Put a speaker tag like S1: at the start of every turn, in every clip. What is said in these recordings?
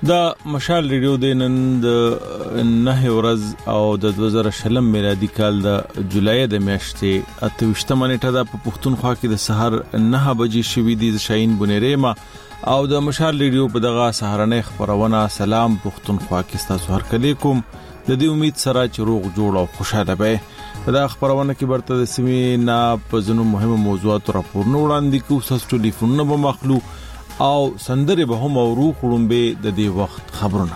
S1: دا مشال ریډیو د نن د 9 ورځ او د 2020 میلادي کال د جولای د میاشتې 28 نیټه د پښتونخوا کې د سحر 9 بجې شوې دي. شاهین بنيريما او د مشال ریډیو په دغه سحرنه خبرونه سلام پښتونخوا کې تاسو هر کله کوم د دې امید سره چې روغ جوړ او خوشاله به. په دا خبرونه کې برته د سیمې نه په ځینو مهمه موضوعات راپورونه وړاندې کوو. تاسو ټلیفونونه به مخلو او سندره به هم او روح خړمبه د دې وخت خبرونه.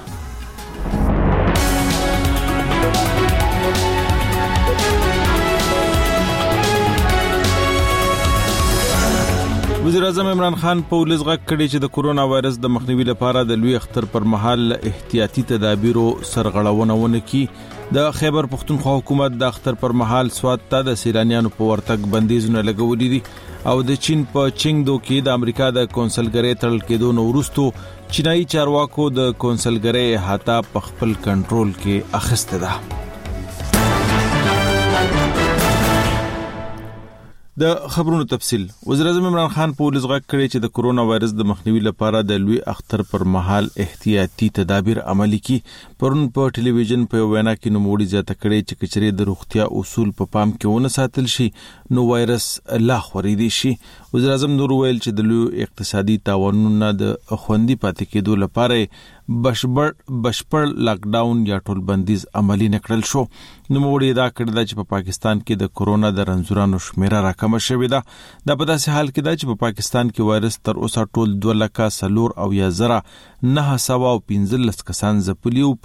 S1: وزیر اعظم عمران خان په ولزغه کړي چې د کورونا وایرس د مخنیوي لپاره د لوی اختر پر مهال احتیاطي تدابیرو سرغړونه ونه کړي. د خیبر پختونخوا حکومت د اختر پر مهال سوات ته د سیلانیانو په ورتګ بندیزونه لګولې دي او د چین په چنګدو کې د امریکا د کونسلګری تړل کېدو نو وروسته چینایي چارواکو د کونسلګری احاطه په خپل کنټرول کې اخیسته ده. د خبرونو تفصيل. وزیر اعظم عمران خان په ولزغه کړي چې د کورونا وایرس د مخنیوي لپاره د لوی اختر پر مهال احتیاطي تدابیر عملي کړي. پرون په ټلویزیون په وینا کې نوموړي زیاته کړي چې کچري د روغتیا اصول په پام کې ونه ساتل شي نو وایرس لا خوريدي شي. وزیر اعظم نور ویل چې د لوی اقتصادي تاوانونو د خوندي پاتې کېدو لپاره بشپړ لاک ډاون یا ټول بندیز عملی نکړل شو. نو موږ دا کړی دا چې په پاکستان کې د کورونا د رنځورانو شمیره راکمه شوې ده. دا په داسې حال کې ده چې په پاکستان کې وایرس تر اوسه ټول 2,04,915 کسان ځپلي او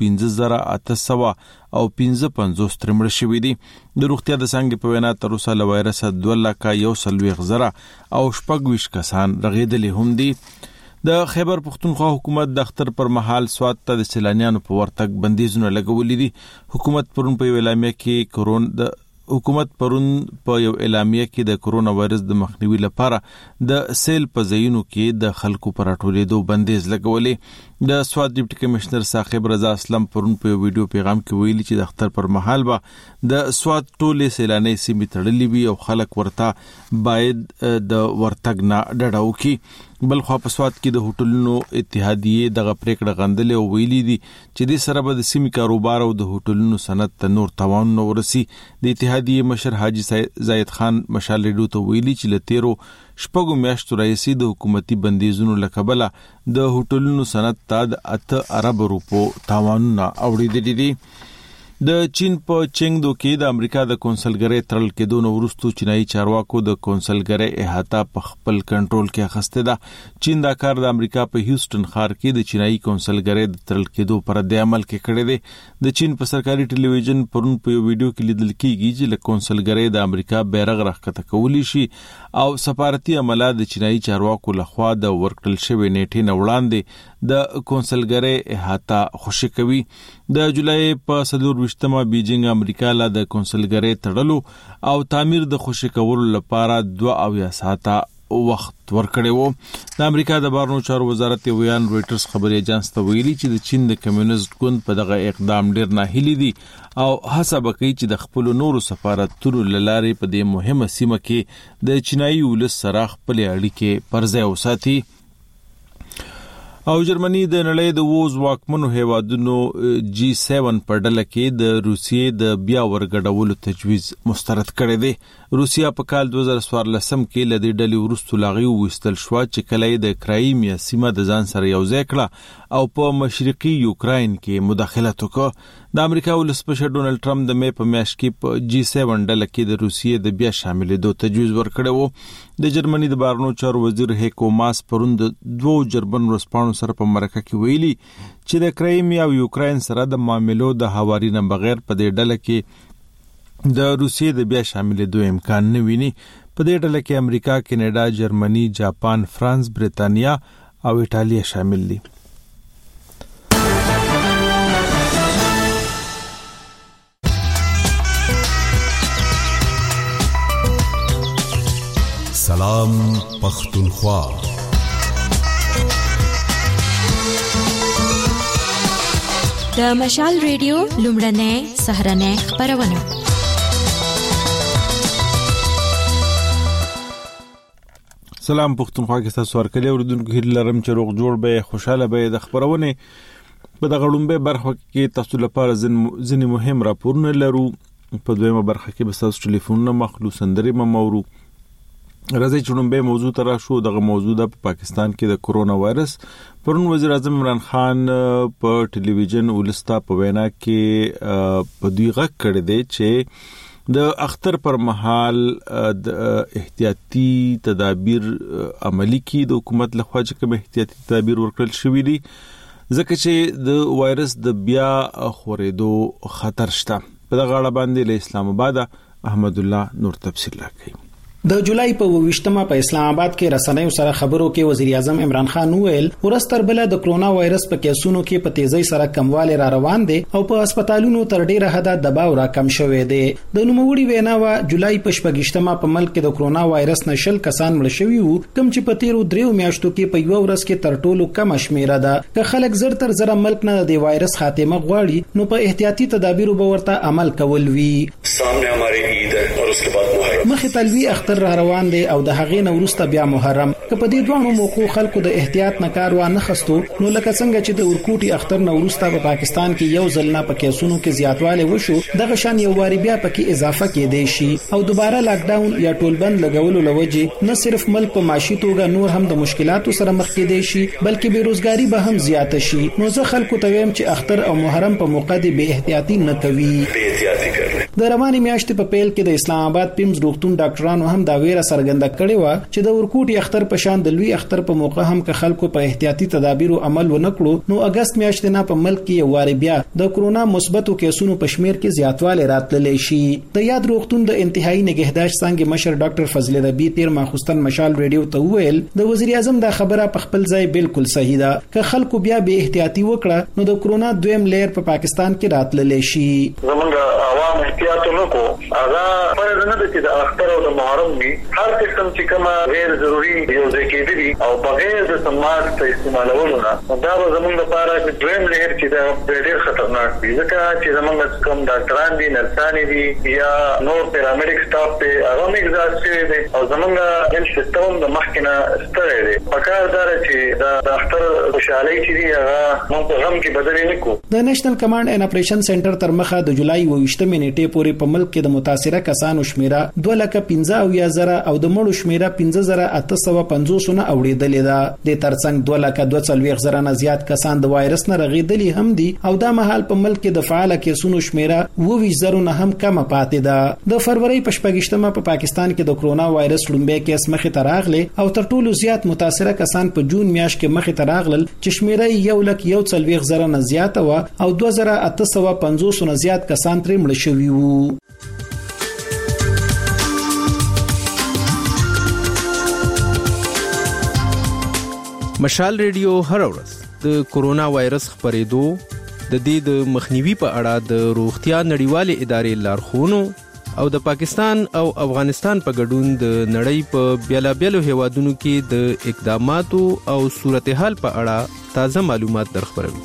S1: 15,855 ترمړ شوي دي. د روغتیا د څنګه په وینا تر اوسه له وایرس 2,01,000 او 26 کسان رغېدلي هم دي. د خیبر پختونخوا حکومت د اختر پر مهال سوات ته د سیلانیانو په ورتګ بندیزونه لګولې دي. حکومت پرون په یو اعلامیه کې د کورونا وایرس د مخنیوي لپاره د سیل په ځایونو کې د خلکو پر راټولېدو بندیز لګولې. د سوات ډیپټي کمشنر صاحب رضا اسلم پرون په ویډیو پیغام کې ویلي چې د اختر پر مهال به د سوات ټولې سیلاني سیمې تړلې وي او خلک ورته باید د ورتګ نه ډډه وکړي. بل خو په سوات کې د هوټلونو اتحادیه دغه پریکړه غندلې او ویلي دي چې د سره به د سیمې کاروبار او د هوټلونو صنعت ته نور تاوان نه ورسي. د اتحادیه مشر حاجی زاید خان مشال ریډیو ته ویلي چې لتیرو شپږو میاشتو راځي د حکومتي بندیزونو لکبله د هوټلونو صنعت ته د 8 ارب روپو تاوان نه اوریدلې دي. د چین په چنګدو کې د امریکا د کونسلګری تړل کېدو نو وروسته چینایي چارواکو د کونسلګری احاطه په خپل کنټرول کې اخیسته ده. چین دا کار د امریکا په هیوستن ښار کې د چینایي کونسلګری د تړل کېدو پر د عمل کې کړی دی. د چین په سرکاري ټلویزیون پرون په یو ویډیو کې لیدل کېږي چې له کونسلګری د امریکا بیرغ راښکته کولی شي او سفارتي عمله د چینایي چارواکو لخوا د ورکړل شوی نیټې نه وړاندې د کونسلګری احاطه خوشی کوي. د جولای په 24مه بیجینګ امریکا له د کونسلګری تړلو او تعمیر د خوشی کولو لپاره 2 ساعته وخت ورکړی وو. د امریکا د بهرنیو چارو وزارت ویان رويټرز خبري اژانس ته ویلي چې د چین د کمیونست ګوند په دغه اقدام ډیر ناهیلي دي او هڅه وکړي چې د خپل نورو سفارتونو لارې په دې مهمه سیمه کې د چینایي ولس سره خپل اړیکې پر ځای وساتي. او جرمني د نړۍ د ووز واکمنو هیوادونو G7 په ډله کې د روسیې د بیا ورګډولو تجویز مسترد کړی دی. روسیا په کال 2014 کې له دې ډلې وروسته لاغي وستل شو چې کله د کرایمیا سیمه د ځان سره یو ځای کړه او په مشرقي یوکراین کې مداخلت وکړه. د امریکا ولسمشر ډونالد ټرمپ د مې په میاشت کې په G7 ډله کې د روسیې د بیا شاملېدو تجویز ورکړی وو. د جرمني د بهرنیو چارو وزیر هیکو ماس پرون د 2 جرمن ورسپانو سره په مرکه کې ویلي چې د کرایمیا او یوکراین سره د معاملو د حواري نه بغیر په دې ډله کې د روسیې د بیا شاملېدو امکان نه ویني. په دې ډله کې امریکا، کینیډا، جرمني، جاپان، فرانس، بریتانیا او ایټالیا شامل دي.
S2: سلام پختونخوا.
S3: د مشال ریډیو لومړنۍ سهرنۍ خبرونه.
S1: سلام پختونخوا کې تاسو ورکلې اوردونکو هیله لرم چې روغ جوړ به خوشاله به د خبرونه په دغه لومبه برخه کې تاسو لپاره ځینې مهم راپورونه لرو. په دویمه برخه کې به تاسو ټلیفونونه مخلو سندرې مورو. راځي چې لومبه موضوع تر شو. دغه موضوع د پاکستان کې د کرونا وایرس پرون وزیر اعظم عمران خان په ټلویزیون ولستا په وینا کې په دوی غږ کړی دی چې د اختر پر مهال د احتیاطي تدابیر عملی کی د حکومت لخوا چې کوم احتیاطي تدابیر ورکړل شوې دي ځکه چې د وایرس د بیا خورېدو خطر شته. په دغه اړه باندې له اسلام آباد احمد الله نور تفصیل راکړي.
S4: د جولای په 28مه په اسلام آباد کې رسنیو سره خبرو کې وزیر اعظم عمران خان وویل ورستر بل د کرونا وایرس په کیسونو کې په تیزی سره کمواله را روان دي او په هسپتالونو تر ډیره حد دباو را کم شوې دي. د نوموړي وینا وا جولای په 28مه په ملک کې د کرونا وایرس نشل کسان مړ شوي وو کوم چې په تیرو 3 میاشتو کې په یو ورځ کې تر ټولو کم شمیره ده. که خلک زر تر زر ملک نه د وایرس خاتمه غواړي نو په احتیاطي تدابیرو به ورته عمل کول وی.
S5: سامنے ہمارے عید ہے اور اس کے بعد محرم
S4: مخ تلوي اختر را روان دي او د هغې نه وروسته بیا محرم. که په دې دوه موقعو خلکو د احتیاط نه کار وانه خستو نو لکه څنګه چې د ورکوټي اختر نه وروسته په پاکستان کې یو ځل نه په کیسونو کې زیاتواله وشو دغه شان یو واری بیا پکې اضافه کېدې شي او دوباره لاک ډاون یا ټولبند لګولو لوجه نه صرف ملک په معاشي توګه نور هم د مشکلاتو سره مخ کېدې شي بلکې بیروزګاری به هم زیاته شي. نو زه خلکو ته وایم چې اختر او محرم په موقع دی به احتیاطي نه کوي. د رواني میاشتې په پیل کې د اسلام آباد پیمز روغتون ډاکټرانو هم دا ویره څرګنده کړې و چې د ورکوټي اختر په شان د لوی اختر په موقع هم که خلکو په احتیاطي تدابیرو عمل ونکړو نو اگست میاشتې نه په ملک کې یو واری بیا د کرونا مثبتو کیسونو په شمیر کې زیاتواله راتللی شي. د یاد روغتون د انتهایی نگهداشت څنګه مشر ډاکټر فضل ربی تیر ماخوستن مشال ریډیو ته وویل د وزیر اعظم دا خبره په خپل ځای بالکل صحیح ده. که خلکو بیا به احتیاطي وکړه نو د کرونا دویم لیر په پاکستان کې راتللی شي.
S6: زمونږ عوام احتیاط نکو هغه فرض نه دی چې د اختر او د محرم وي هر قسم چې کومه غیر ضروري یو ځکه دي او بغیر د سماج ته استعمالولو نه دا به زمونږ لپاره چې دویم لهر چې دا ډېر خطرناک دي ځکه چې زمونږ کوم ډاکټران دي نرسان دي یا نور پیرامډیک سټاف ته هغه مګزاد شوی دي او زمونږ هیلث سیستم د مخکنه ستړی دی. پکار دا چې د اختر خوشحالي چې دی هغه موږ په غم کې بدل نه کو.
S4: د نېشنل کمانډ اینډ اپریشن سنټر تر مخه د جولای 28 نیټې پورې په ملک کې د متاثره کسانو شمیره 2,15,000 او د مړو شمیره 15,850 نه اوریدلې ده. د ترڅنګ 2,42,000 نه زیات کسان د وایرس نه رغیدلي هم دي او دا مهال په ملک کې د فعال کیسونو شمیره 20,000 نه هم کم پاتې ده. د فروری په 28مه په پاکستان کې د کرونا وایرس لومبه کیس مخې ته راغلی او تر ټولو زیات متاثره کسان په جون میاشت کې مخې ته راغلل چې شمیره 1,40,000 نه زیات و او 2,850 نه زیات کسان ترې مړ شوي وو.
S7: مشال ریډیو هر ورځ د کرونا وایرس خپرېدو د دې د مخنیوي په اړه د روغتیا نړیوالې ادارې لارښوونو او د پاکستان او افغانستان په ګډون د نړۍ په بیلابیلو هیوادونو کې د اقداماتو او صورتحال په اړه تازه معلومات درخبروي.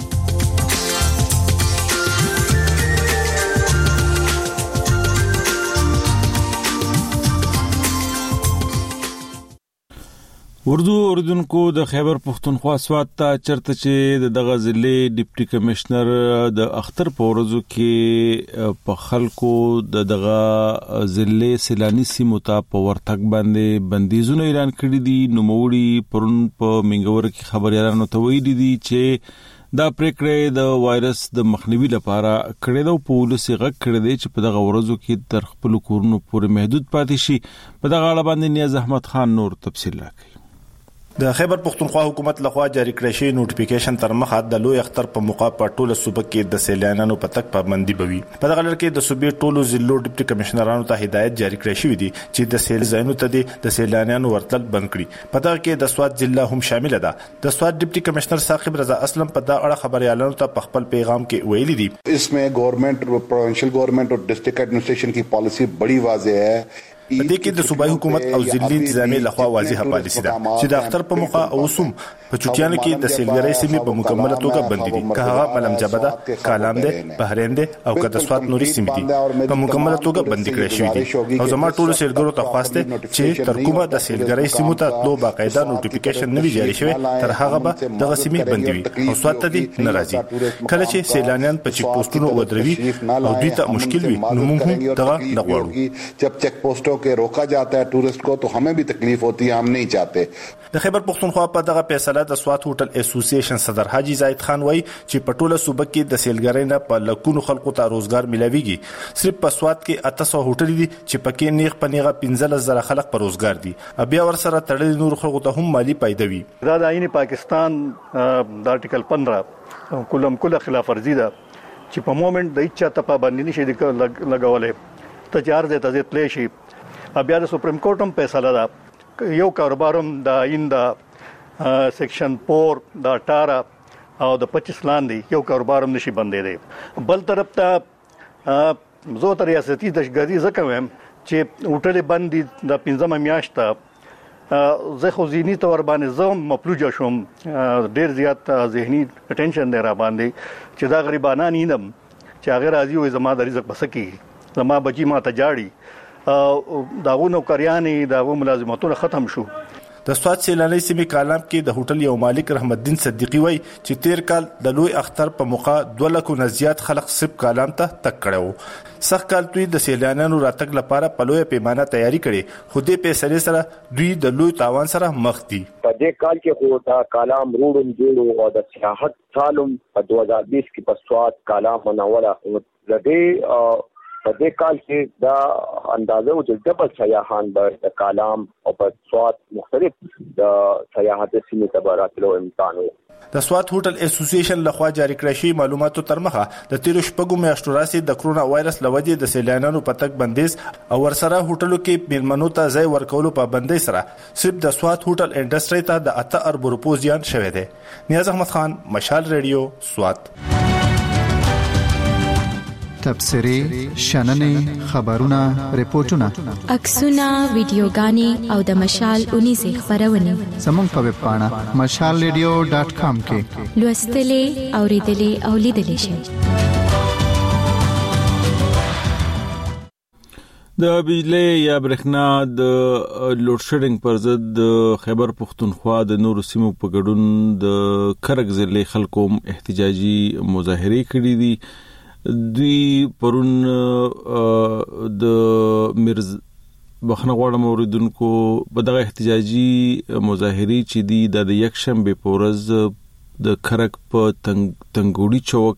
S1: اردو اوردونکو د خیبر پختونخوا سوات ته چرته چې دغه ضلع ډیپټي کمشنر د اختر په ورځو کې په خلکو دغه ضلع سیلاني سیمو ته په ورتګ باندې بندیزونه اعلان کړي دي. نوموړي پرون په منګور کې خبريالانو ته ویلي دي چې دا پریکړه د وایرس د مخنیوي لپاره کړې ده او په ولسی غږ کړی دی چې په دغه ورځو کې تر خپل کورونو پورې محدود پاتې شي. په دغه اړه باندې نیاز احمد خان نور تفصیل راکړي.
S8: د خیبر پختونخوا حکومت لخوا جاری کړی شوی نوټیفیکیشن تر مخه د لوی اختر په موقع په ټوله صوبه کې د سیلانیانو په تک پابندي بوي. په دغه لړ کې د صوبې ټولو ضلعو ډیپټي کمشنرانو ته هدایت جاری کړی شوی دی چې د سیل ځایونو ته د سیلانیانو ورتل بند کړي. په دغه کې د سوات ضلع هم شامل ده. د سوات ډیپټي کمشنر ثاقب رضا اسلم په دغه اړه خبريالانو ته په خپل پیغام کې ویلي دي
S9: इसमें government provincial government और district administration की पॉलिसी बड़ी वाज़ेह है
S8: په دې کې د صوبایي حکومت او ضلعي انتظامیه لخوا واضحه پالیسي ده چې د اختر په موخه او سوم په چوټیانو کې د سیلګرۍ سیمې په مکمله توګه بندي دي که هغه ملم جبده کالام ده بحرین ده او که د سوات نوري سیمې دي په مکمله توګه بندي کړی شوی دي او زما ټول سیلګرو ته خواسته چې تر کومه د سیلګرۍ سیمو ته تلو باقاعده نوټیفیکیشن نه جاری شوی تر هغه به دغه سیمې بندي وي او سوات ته دي ناراضي کله چې سیلانیان په چیک پوسټونو ودروي او دوی ته مشکل وي نو موږ هم دغه نه غواړو
S9: जब चेक पोस्टों के रोका जाता है टूरिस्ट को तो हमें भी तकलीफ होती है हम नहीं चाहते
S8: د خیبر پختونخوا په دغه فیصله د سوات هوټل اسوسییشن صدر حاجی زاید خان وایي چې په ټوله صوبه کې د سیلګرۍ نه په لکونو خلکو ته روزګار ملاويږي صرف په سوات کې 800 هوټل دي چې پکې نیغ پنیغه 15000 خلک په روزګار دي بیا ور سره تړلي نور خلکو ته هم مالی پیدا وي
S10: دا د آئین پاکستان د آرټیکل 15 کله خلاف ورزي ده چې په مومنت د اچا ته پابندي نشي لګولې تجارت ته ځتلې شي بیا د سپریم کورټ هم فیصله ده یو کاروبارم د آئین د سیکشن 4 د 18 او د 25 لاندې یو کاروبارم نشي بندې دی بل طرف ته زه تر ریاستي دهشتګردي زکه ویم چې هوټل بندي د 15 میاشته زه خو ذهني تور باندې زم مپلوجا شوم ډیر زیات ذهني اټینشن دی را باندې چې دا غریبانان نیم چې هغه راځي وي زما د رزق بسکی زما بچی ما ته جاړي داغو نوکریانې داغو ملازمتونه ختم شو
S8: د سوات سیلاني سیمې کالام کې د هوټل یو مالک رحمت الدین صدیقی وای چې تیر کال د لوی اختر په موقع 2 لک نه زیات خلک سب کالام ته تک کړو سخت کال دوی د سیلانیانو راتګ لپاره په لوی پیمانه تیاری کړي خو دې پیسې سره دوی د لوی تاوان سره مخ دي
S11: په دې کال کې خو دا کالام روډم جوړو او د سیاحت سالم په 2020 کې په سوات کالام منوره زده په دې کال کې دا اندازه او ډبل سیاحان د کالام او په سوات مختلف د سیاحت سیمې ته راتلو امکان وو
S8: د سوات هوټل اسوسییشن لخوا جاری کړی شوی معلوماتو تر مخه د 13 شپږو میاشتو راځي د کرونا وایرس لوجې د سیلانیانو په تک بندیز او ورسره هوټلو کې میلمنو ته ځای ورکولو په بندۍ سره صرف د سوات هوټل انډستری ته د 8 ارب روپو زیان شوی دی نیاز احمد خان مشال ریډیو سوات
S12: تبصرې شننې خبرونه ریپورتونه
S3: عکسونه ویډیوګانې او د مشال 19 خبرونه
S12: زموږ په ویب پاڼه mashalradio.com کې
S3: لوستلې اوریدلې او لیدلې شئ
S1: د بجلی یا برېښنا د لوډ شیډینګ پر ضد د خیبر پختونخوا د نورو سیمو په ګډون د کرک ضلع خلکو احتجاجي مظاهره کړې دي دوی پرون د مرز بخنه غواړم اوریدونکو په دغه احتجاجي مظاهره چې دی د یک شنبه په ورځ د کرک په تنګوړي چوک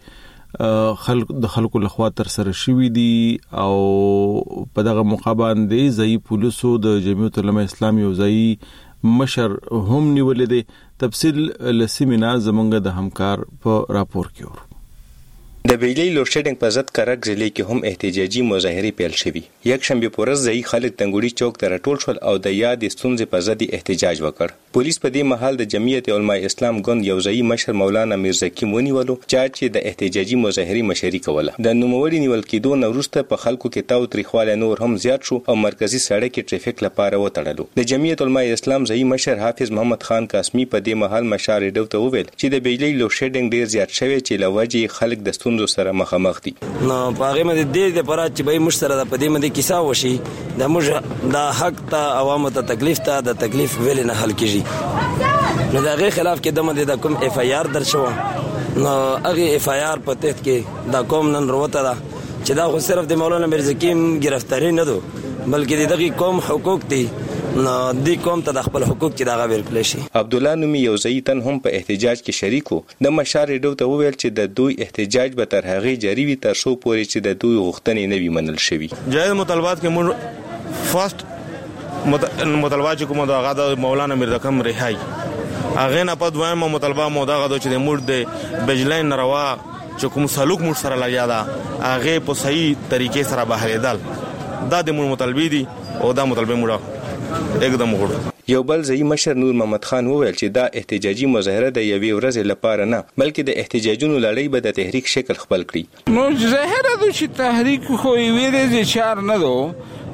S1: کې خلکو لخوا تر سره شوی دي او په دغه مقابله دی ځای پولیسو د جمعیت علماء اسلام یو ځای مشر هم نیولې دي تفصیل لسیمینا زمونږ د همکار په راپور کې ور
S13: د بجلی لوډ شیډینګ په ضد کرک ضلع کې هم احتجاجي مظاهره پیل شوې یک شنبه په ورځ ځای خلک تنګوړي چوک ته راټول شول او د یاد ستونزې په ضد احتجاج وکړ پولیس په دې مهال د جمعیت علماء اسلام ګوند یو ځای مشر مولانا میرزکی ونیولو چې د احتجاجي مظاهره مشري کوله د نوموړي نیول کېدو نه وروسته په خلکو کې تاو تریخواله نور هم زیات شو او مرکزی سړک کې ټریفیک لپاره وتړلو د جمعیت علماء اسلام ځای مشر حافظ محمد خان قاسمی په دې مهال مشار ډو ته وویل چې د بجلی لوډ شیډینګ ډیر زیات شوی چې لوجه خلک د ستونزو سره مخامخ دي
S14: نو پاغه مې د دې لپاره چې به مشتره د پدې مې کیسه وشي د موږ د حق ته عوامو ته تکلیف ته د تکلیف ویل نه حل کیږي نو دا غي خلاف کې د کوم اف ای آر در شو نو هغه اف ای آر په تحت کې دا کوم نن وروته دا چې دا خو صرف د مولانا میرزکی گرفتاری نه دو بلکې دغه کوم حقوق دي نو د کوم ته د خپل حقوق چې دا غوړ کړی شي
S13: عبد الله نومي یو ځایتن هم په احتجاج کې شریکو د مشار ډو ته وویل چې د دوی احتجاج به تر هغه جاری وي تر څو پورې چې د دوی غوښتنې نه وي منل شوی
S15: جایز مطالبات کې موږ فرست مطالبات چې کومه دا غاده مولانا میرزکم رهایی هغه نه په دویمه مطالبه مو دا غاده چې د موږ د بجلی ناروا چې کوم سلوک موږ سره لګیا دا هغه په صحیح طریقې سره بهلیدل دا د موږ مطالبه دي او دا مطالبه موږ एकदम وګړو
S13: یو بل ځای مشر نور محمد خان وویل چې دا احتجاجي مظاهره د یوې ورځې لپاره نه بلکې د احتجاجونو لړۍ به د تحریک شکل خپل کړي
S16: نو ظاهره د چې تحریک خو یې ویلې چې چار نه دو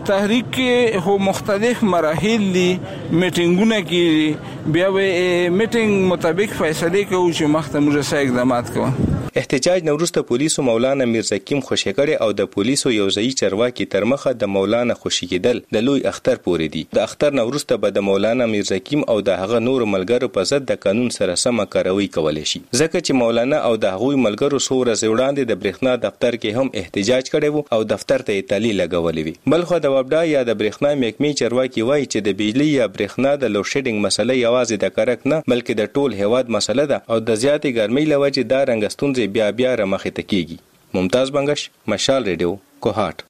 S16: تحریک کې هو مختلف مراحل دي، میټینګونه کې بیا به میټینګ مطابق فیصله کوي چې مخته موږ سره اقدامات کوو.
S13: احتجاج نورسته پولیسو مولانا میرزکیم خوشی کړي او د پولیسو یو ځای چرواکي تر مخه د مولانا خوشی کېدل د لوی اختر پورې دي. د اختر نورسته به د مولانا میرزکیم او د هغه نور ملګرو په ضد د قانون سره سم کاروي کولای شي، ځکه چې مولانا او د هغوی ملګرو څو ورځې وړاندې د برېښنا دفتر کې هم احتجاج کړی وو او دفتر ته یې تالی لګولې وي. بلخو د وبدا یا د برېښنا محکمې چرواکي وایي چې د بجلی یا برېښنا د لوډ شیډینګ مسله یوازې د کرک نه بلکې د ټول هیواد مسله ده او د زیاتې ګرمۍ له وجې دا رنګستون بیا رمخې ته کیږي. ممتاز بنگش، مشال ریډیو، کوهات.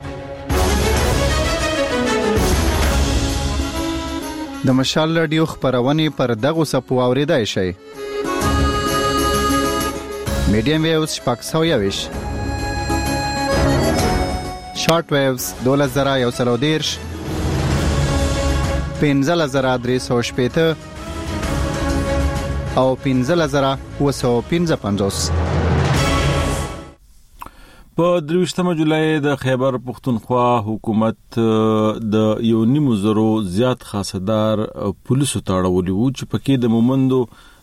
S12: د مشال ریډیو خبرونه پر دغه سپو اوریدای شي. میډیم ویوز شپږ 120، شارټ ویوز 2130، 15350 او 15755.
S1: په 23 جولای د خیبر پختونخوا حکومت د 1.5 زیات خاصدار پولیسو تاړولي وو چې پکې د مومندو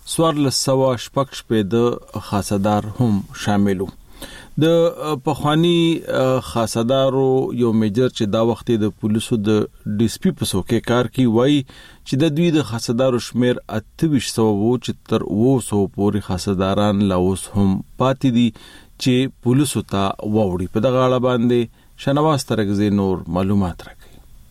S1: 1400 د خاصدار هم شامل وو. د پخوانی خاصدارو یو میجر چې دا وخت د پولیسو د ډي اس پی په څوکۍ کار کوي وایي چې د دوی د خاصدارو شمیر 2800 وو چې تر 200 پورې خاصداران لا اوس هم پاتې دي چې پولیسو ته ووړي. په دغه اړه باندې شنواز ترغزي نور معلومات راکړي.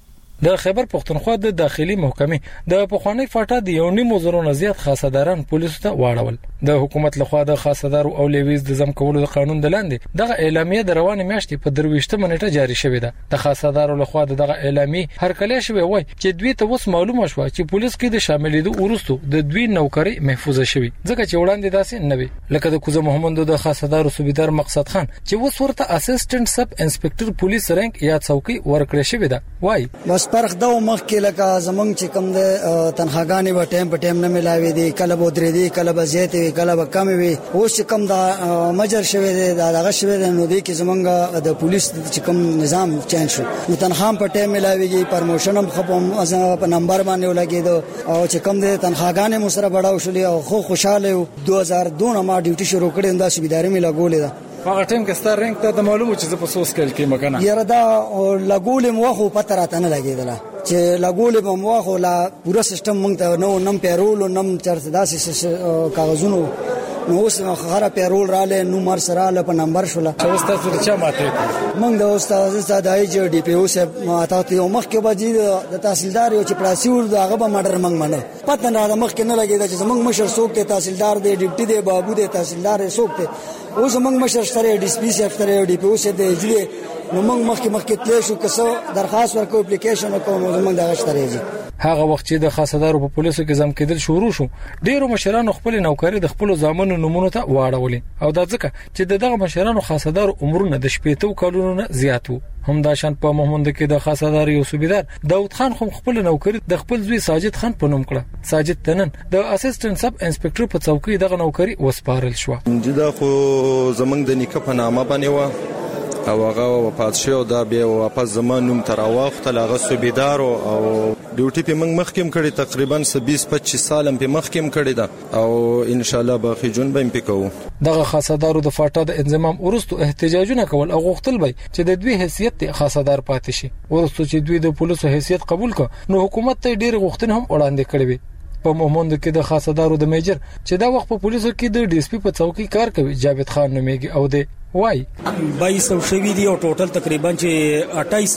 S17: د خیبر پختونخوا د داخلي محکمې د پخوانی فاټا د 1.5 زیات خاصداران پولیسو ته واړول. د حکومت لخوا د خاصدارو او لیویز د ضم کولو د قانون د لاندې دغه اعلامیه د روانې میاشتې په 23 منېټه جاری شوې ده. د خاصدارو لخوا دغه اعلامیه هرکلی شوې وای چې دوی ته اوس معلومه شوه چې پولیس کې د شاملېدو وروسته د دوی نوکری محفوظه شوې، ځکه چې وړاندې داسې نه وي. لکه د کوزه محمد د خاصدارو صوبیدار مقصد خان چې اوس ورته اسسټنټ سب انسپکټر پولیس رانک یا څوکۍ ورکړې شوې ده. وای
S18: بس فرق دا مخ کې لکه زمنګ چې کوم د تنخواګانې په ټیم په ټیم نه ملاوي دي، کله به درې دي، کله به زیات وي، کله به کم وي. اوس چې کوم دا مجر شوی دی دا دغه شوی دی نو دی کې زمنګ د پولیس چې کوم نظام چینج شو نو تنخوا په ټیم ملاويږي، پرموشن هم خپم په نمبر باندې ولګیدو او چې کوم د تنخواګانې مو سره بڑاو شولې او خو خوشاله 2002 ما ډیوټي شروع کړې دا سوبیداري مې لګولې ده.
S17: هغه ټیم کې ستار رنګ ته د معلومه چې په سوس کې مکنه
S18: یاره دا لګولې مو خو پته راته نه لګیدله چې لګولې به مو خو لا پورا سیستم مونږ ته نو نم پیرول نم چرته داسې کاغذونو نو اوس خبره پیرول رااله نو مر سره له په نمبر شول
S17: چې اوس تاسو د چا ماته
S18: مونږ د استاد سادای چې ډي پی او سه ماته ته مخ کې بجې د تحصیلدار یو چې پلاسیور دغه به مډر مونږ منه پته نه مخ کې نه لګیدا چې مونږ مشر څوک ته تحصیلدار دی ډیپټي دی بابو دی تحصیلدار څوک ته اوس مونږ مشر سره ډي سپی سره سره ډي پی او سه دی ځلې نو مونږ مخکې تلې شو که درخواست ورکو اپلیکیشن وکړو نو مونږ دغه شتريږي.
S17: هغه وخت چې د خاصدارو په پولیسو کې ځم کېدل شروع شو ډیرو مشرانو خپل نوکری د خپل ځامنو نمونه ته واړولې او دا ځکه چې دغه مشرانو خاصدارو عمرونه د 18 کلونو نه زیات وو. هم دا شان په محمد کې د خاصدار یو صوبیدار داود خان خو خپل نوکری د خپل زوی ساجد خان په نوم کړه. ساجد تنن د اسسټنټ سب انسپکټر په څوکۍ دغه نوکری وسپارل شو.
S19: دا خو زمنګ د نیکه په نامه باندې و او هغه وفات شو دا بیا واپس زمانوم تر واخت لاغه صوبیدار او ډیوټي په مخکیم کړي تقریبا 20-25 سال په مخکیم کړي دا او ان شاء الله باقي جون به پکو.
S17: دغه خاصدارو د فاټا د انضمام ورستو احتجاجونه کول او غوښتل به چې د دوی حیثیت خاصدار پاتې شي. ورستو چې دوی د پولیسو حیثیت قبول کړ نو حکومت ته ډیر غوښتنې هم وړاندې کړې وي. په مومند کې د خاصدارو د میجر چې دا وخت په پولیسو کې د ډي اس پی په څوکۍ کار کوي جاوید خان نومېږي او د وای
S20: 2200 شوی دی او ټوټل تقریبا چې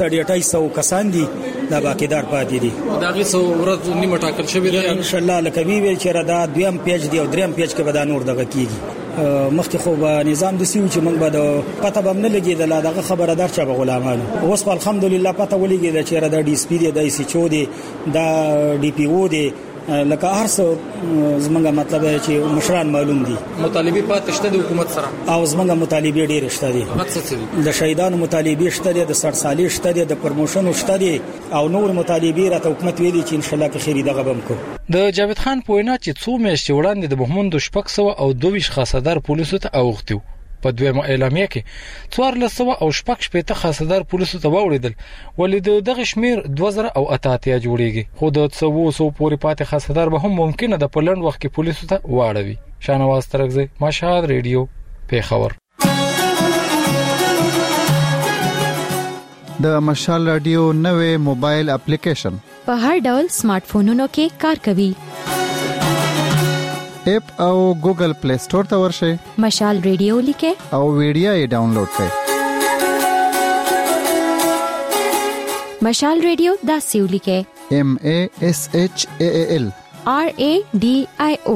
S20: 2800 کسان دي دا باقیدار پاتې دي.
S17: دا غي څو ورځ نیمه ټاکل شوی دی
S20: ان شاء الله لکه وی چې را دا دویم پیج دی او دریم پیج کې به دا نور دغه کیږي. مخکې خو به نظام د سیو چې موږ به د پته به نه لګیدل دغه خبردار چې به غلامانو اوس په الحمدلله پته ولګیدل چې را د ډي اس پی دی د سی چو دی دا ډي پی او دی لکه هر څه زمونږه مطلب چې مشران معلوم دي.
S17: مطالبه پاتې شته د حکومت سره
S20: او زمونږه مطالبه ډېر شته دي. د شهیدانو مطالبه شته دي، د 60 سالي شته دي، د پرموشن شته دي او نور مطالبه راته حکومت ویلي چې ان شاء الله په خیری دغه بم کو.
S17: د جاوید خان پوینا چې څو میاشتې وړاندې د محمد 622 خاصدار پولیسو ته اوغتیو په دویمه اعلامیه کې 1480 خاصدار پولیسو ته ووړیدل ولې دغه شمیر 2088 جوړیږي خو د 200 پورې پاتې خاصدار به هم ممکنه د پلند وخت کې پولیسو ته واړوي. شانواز ترغزی، مشهد ریډیو، پیښور.
S12: د مشال رادیو نوې موبایل اپلیکیشن
S3: په هر ډول سمارټ فونونو کې کار کوي.
S12: اپ او ګوګل پلی سٹور ته ورشئ،
S3: مشال ریډیو لیکه
S12: او ویډیو یې ډاونلوډ کړئ.
S3: مشال ریډیو داسې ولیکه
S12: MASHAAL
S3: RADIO.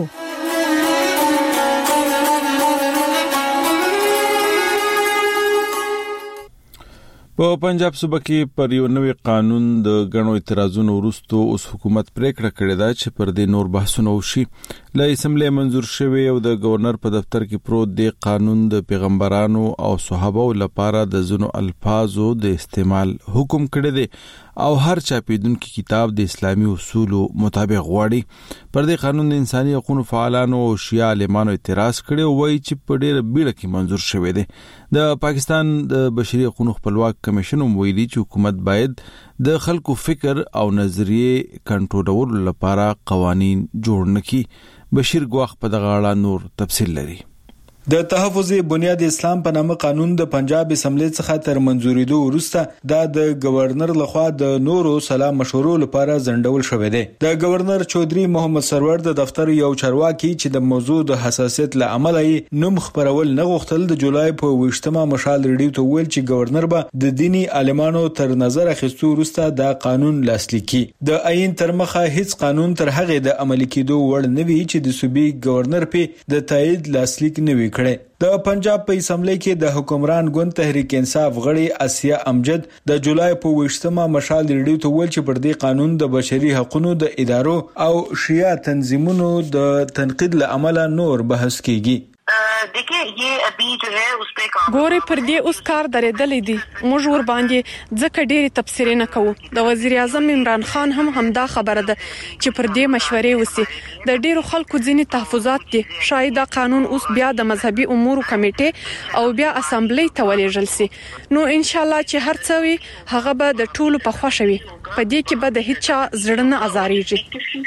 S1: په پنجاب صوبه کې پر یو نوې قانون د غنو اعتراضونو وروسته اوس حکومت پریکړه کړې ده چې پر دې نور بحثونه وشي. له اسمبلی منظور شوی او د گورنر په دفتر کې پروت دی قانون د پیغمبرانو او صحابه لپاره د ځینو الفاظو د استعمال حکم کړی دی او هر چاپیدونکو کتاب د اسلامي اصولو مطابق غواړي. پر دې قانون د انساني حقوقو فعالانو او شیعه عالمانو اعتراض کړي او وایي چې په ډېر بیړه کې منظور شوی دی. د پاکستان د بشري حقوقو خپلواک کمیشن ویلي چې حکومت باید د خلکو فکر او نظریه کنټرولولو لپاره قوانين جوړ نکړي. بشیر ګواخ په دغه اړه نور تفصیل لري.
S21: د تحفظ بنیاد اسلام په نامه قانون د پنجاب اسمبلی څخه تر منځورېدو وروسته د گورنر لخوا د نورو سلام مشورو لپاره ځنډول شوې ده. د گورنر چودري محمد سرور د دفتر یو چارواکي چې د موضوع د حساسیت له امله یې نوم خبرول نه غوښتل د جولای په 28مه مشال ریډیو ته ویل چې گورنر به د دینی عالمانو تر نظر اخیستو وروسته د قانون لاسلیک کړي. د عین تر مخه هیڅ قانون تر هغه د عملي کېدو وړ نه وی چې د صوبې گورنر په د تایید لاسلیک نه وی کړي. د پنجاب په اسمبلی کې د حکمران ګوند تحریک انصاف غړي اسیا امجد د جولای په 28مه مشال ریډیو ته ویل چې پر دې قانون د بشري حقوقو د ادارو او شیعه تنظیمونو د تنقید له امله نور بحث کیږي.
S22: देखिए ये अभी जो है उस पे काम
S23: ګوري پر دې اوس کار درېدلې دي. موږ ور باندې ځکه ډېری تبصرې نه کوو. د وزیر اعظم عمران خان هم دا خبره ده چې پر دې مشورې وسی. د ډېرو خلکو ځینې تحفظات دي. شاید دا قانون اوس بیا د مذهبي امور کمیټې او بیا اسمبلی ته ولېږل سي. نو ان شاء الله چې هر څه وي هغه به د ټولو په خوښه وي. په دې کې به د هیڅ چا زړه نه ازاریږي.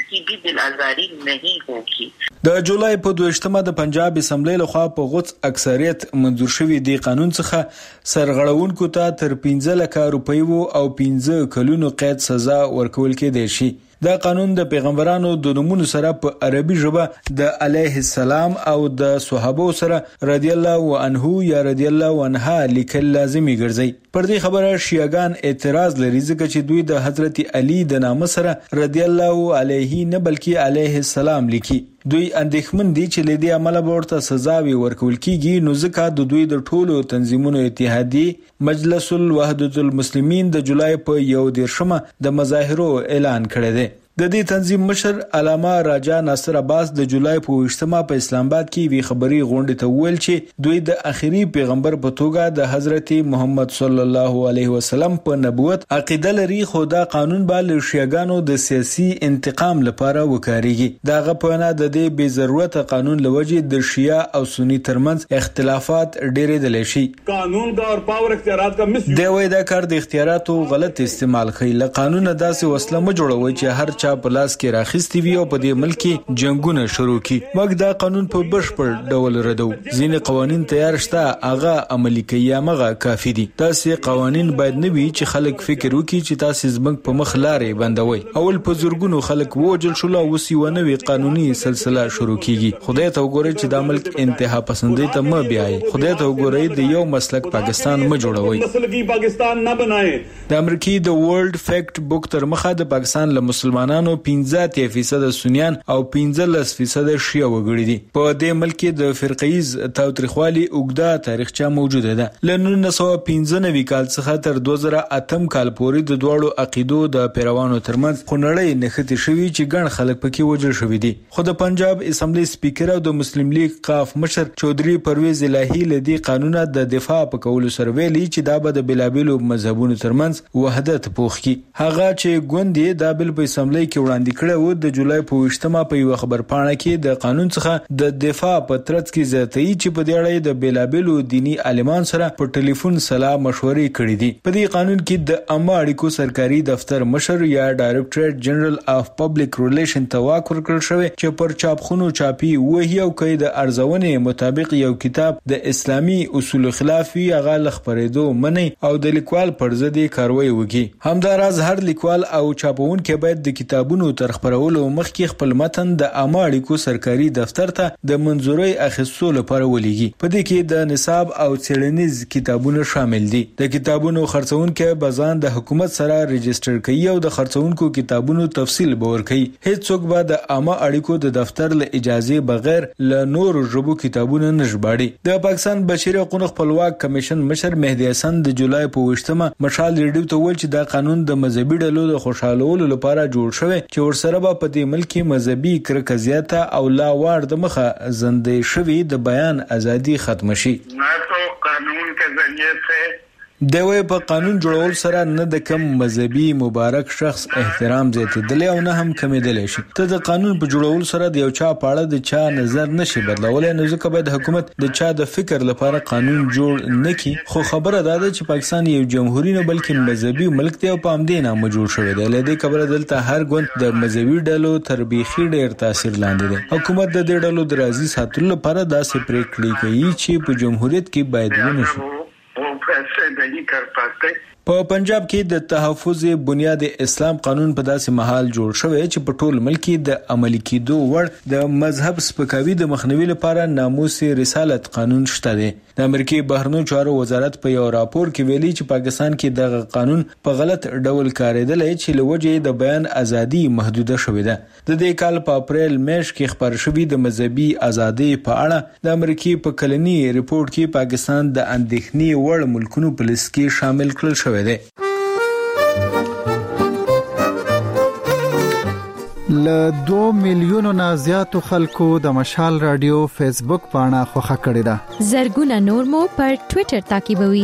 S21: د جولای په 28مه د پنجاب اسمبلی لخوا په غوڅ اکثریت منظور شوی دی قانون څخه سرغړونکو ته تر 15 لک روپۍ او 15 کلونو قید سزا ورکول کېدای شي. دا قانون د پیغمبرانو د نومونو سره په عربي ژبه د علیه السلام او د صحابه سره رضی الله عنه یا رضی الله عنها لیکل لازمي ګرځي. پر دې خبره شیعاګان اعتراض لري ځکه چې دوی د حضرت علی د نامه سره رضی الله علیه نه بلکې علیه السلام لیکي. دوی اندېښمن دي چې لدی عمله ورته سزا وي ورکول کیږي. نو ځکه د دوی د ټولو تنظیمونو اتحادیه مجلس الوحدة المسلمین د جولای په 11مه د مظاهرو اعلان کړی دی. د دې تنظیم مشر علامه راجا ناصر عباس د جولای په 28مه په اسلام آباد کې وی خبري غونډه ته ویل چې دوی د اخیری پیغمبر په توګه د حضرت محمد صلی الله علیه وسلم په نبوت عقیده لري. خو دا قانون به له شیعاګانو د سیاسي انتقام لپاره وکاريږي. داغه په نه د دې بې ضرورت قانون لوجه د شیعه او سنی ترمنځ اختلافات ډېرېدل شي.
S24: قانون کا اور پاور اختیارات کا مس
S21: دی وای دا کار د اختیاراتو غلط استعمال خي. له قانون داسې وسله م جوړوي چې هر په لاس کې راخستي وي او په دې ملک کې جنگونه شروع کی. موږ دا قانون په بشپړ ډول ردو. ځینې قوانين تیار شته هغه عملي کوي هغه کافي دي. تاسو قوانين باید نه وي چې خلک فکر وکړي چې تاسو زمنګ په مخ لارې بندوي. اول په زورګونو خلک ووجل شول او وسی ونه وي قانوني سلسله شروع کیږي. خدای ته وګورئ چې دا ملک انتها پسندۍ ته م بیاي. خدای ته وګورئ د یو مسلک پاکستان م جوړوي.
S24: مسلکی پاکستان نه بنائے.
S21: د امریکای د ورلد فیکټ بوک تر مخه د پاکستان له مسلمانانو 15% سنیان او 15% شیعه وګړي دي. په دې ملک کې د فرقیز تاوتریخوالي اوږده تاریخچه موجوده ده. له 1995 کال څخه تر 2008 کال پورې د دوړو عقیدو د پیروانو ترمنځ خنړې نښتې شوې چې ګڼ خلک پکې وژل شوي دي. خو د پنجاب اسمبلی سپیکر او د مسلم لیگ قاف مشر چودري پرویز الهی لدی قانون د دفاع په کولو سره ویلي چې دا به د بلابلو مذهبونو ترمنځ وحدت پوښ کی. هغه چې ګوندې د بل په اسمبلی کې وړاندې کړی و. د جولای په 28مه په یو خبرپاڼه کې د قانون څخه د دفاع په ترڅ کې زیاتوي چې په دې اړه د بیلابېلو دینی عالمان سره په ټلیفون سلا مشورې کړې دي. په دې قانون کې د عامه اړیکو سرکاري دفتر مشر یا ډایرکټریټ جنرال اف پبلک ریلیشن ته واک ورکړل شوی چې پر چاپخونو چاپی وهي او کړي د ارزونې مطابق یو کتاب د اسلامي اصول خلاف وي هغه لخپریدو منی او د لیکوال پر ضد کاروي وکړي. همداراز هر لیکوال او چاپونکي باید د کتابونو تر خپرولو مخکې خپل متن د عامه اړیکو سرکاري دفتر ته د منظوري اخیستلو لپاره ولېږي. په دې کې د نصاب او څېړنیز کتابونه شامل دي. د کتابونو خرڅونکي بزان د حکومت سره ريجستره کوي او د خرڅونکو کتابونو تفصیل به ورکړي. هیڅوک به د عامه اړیکو د دفتر له اجازه بغیر له نور ژبو کتابونه نه ژباړي. د پاکستان بشري حقوقو خپلواک کمیشن مشر مهدي حسن د جولای په 28مه مشال ریډیو ته ویل چې دا قانون د مذهبي ډلو د خوشحالولو لپاره جوړ شوی چې ورسره به په دې ملک کې مذهبي کرکه زیاته او لا وار د مخه زندې شوی د بیان ازادي ختم شي.
S2: قانون के जरिए से
S21: دوی په قانون جوړول سره نه د کم مذهبي مبارک شخص احترام زیاتېدل او نه هم کمیدل شي. ته د قانون په جوړول سره د یو چا پاړه د چا نظر نشي بدلولای. نو ځکه باید حکومت د چا د فکر لپاره قانون جوړ نکي. خو خبره ده چې پاکستان یو جمهوریت نه بلکې مذهبي ملک دی او په همدې نامه جوړ شوی دی. لدې کبره دلته هر ګوند د مذهبي ډلو تر بیخي ډیر تاثیر لاندې دی. حکومت د دې ډلو د راضي ساتلو لپاره داسې پریکړې کوي چې په جمهوریت کې باید ونه شي. په پنجاب کې د تحفظ بنیاد اسلام قانون په داسې محل جوړ شوی چې په ټول ملک کې د عملي کېدو وړ د مذهب سپکاوي د مخنیوي لپاره ناموس رسالت قانون شته دی. د امریکای بهرنیو چارو وزارت په یو راپور کې ویلي چې پاکستان کې دغه قانون په غلط ډول کارېدل چې لوجه د بیان ازادي محدوده شوې ده. د دې کال په اپریل میاشت کې خبر شوی د مذهبي ازادي په اړه د امریکای په کلنی ریپورت کې پاکستان د اندېښنې وړ ملکونو په لیست کې شامل کړل شوی دی.
S12: له 2 میلیونو نه زیاتو خلکو د مشال رادیو فیسبوک پاڼه خوښه کړې ده.
S3: زرګونه نور مو پر ټوئیټر تعقیبوي.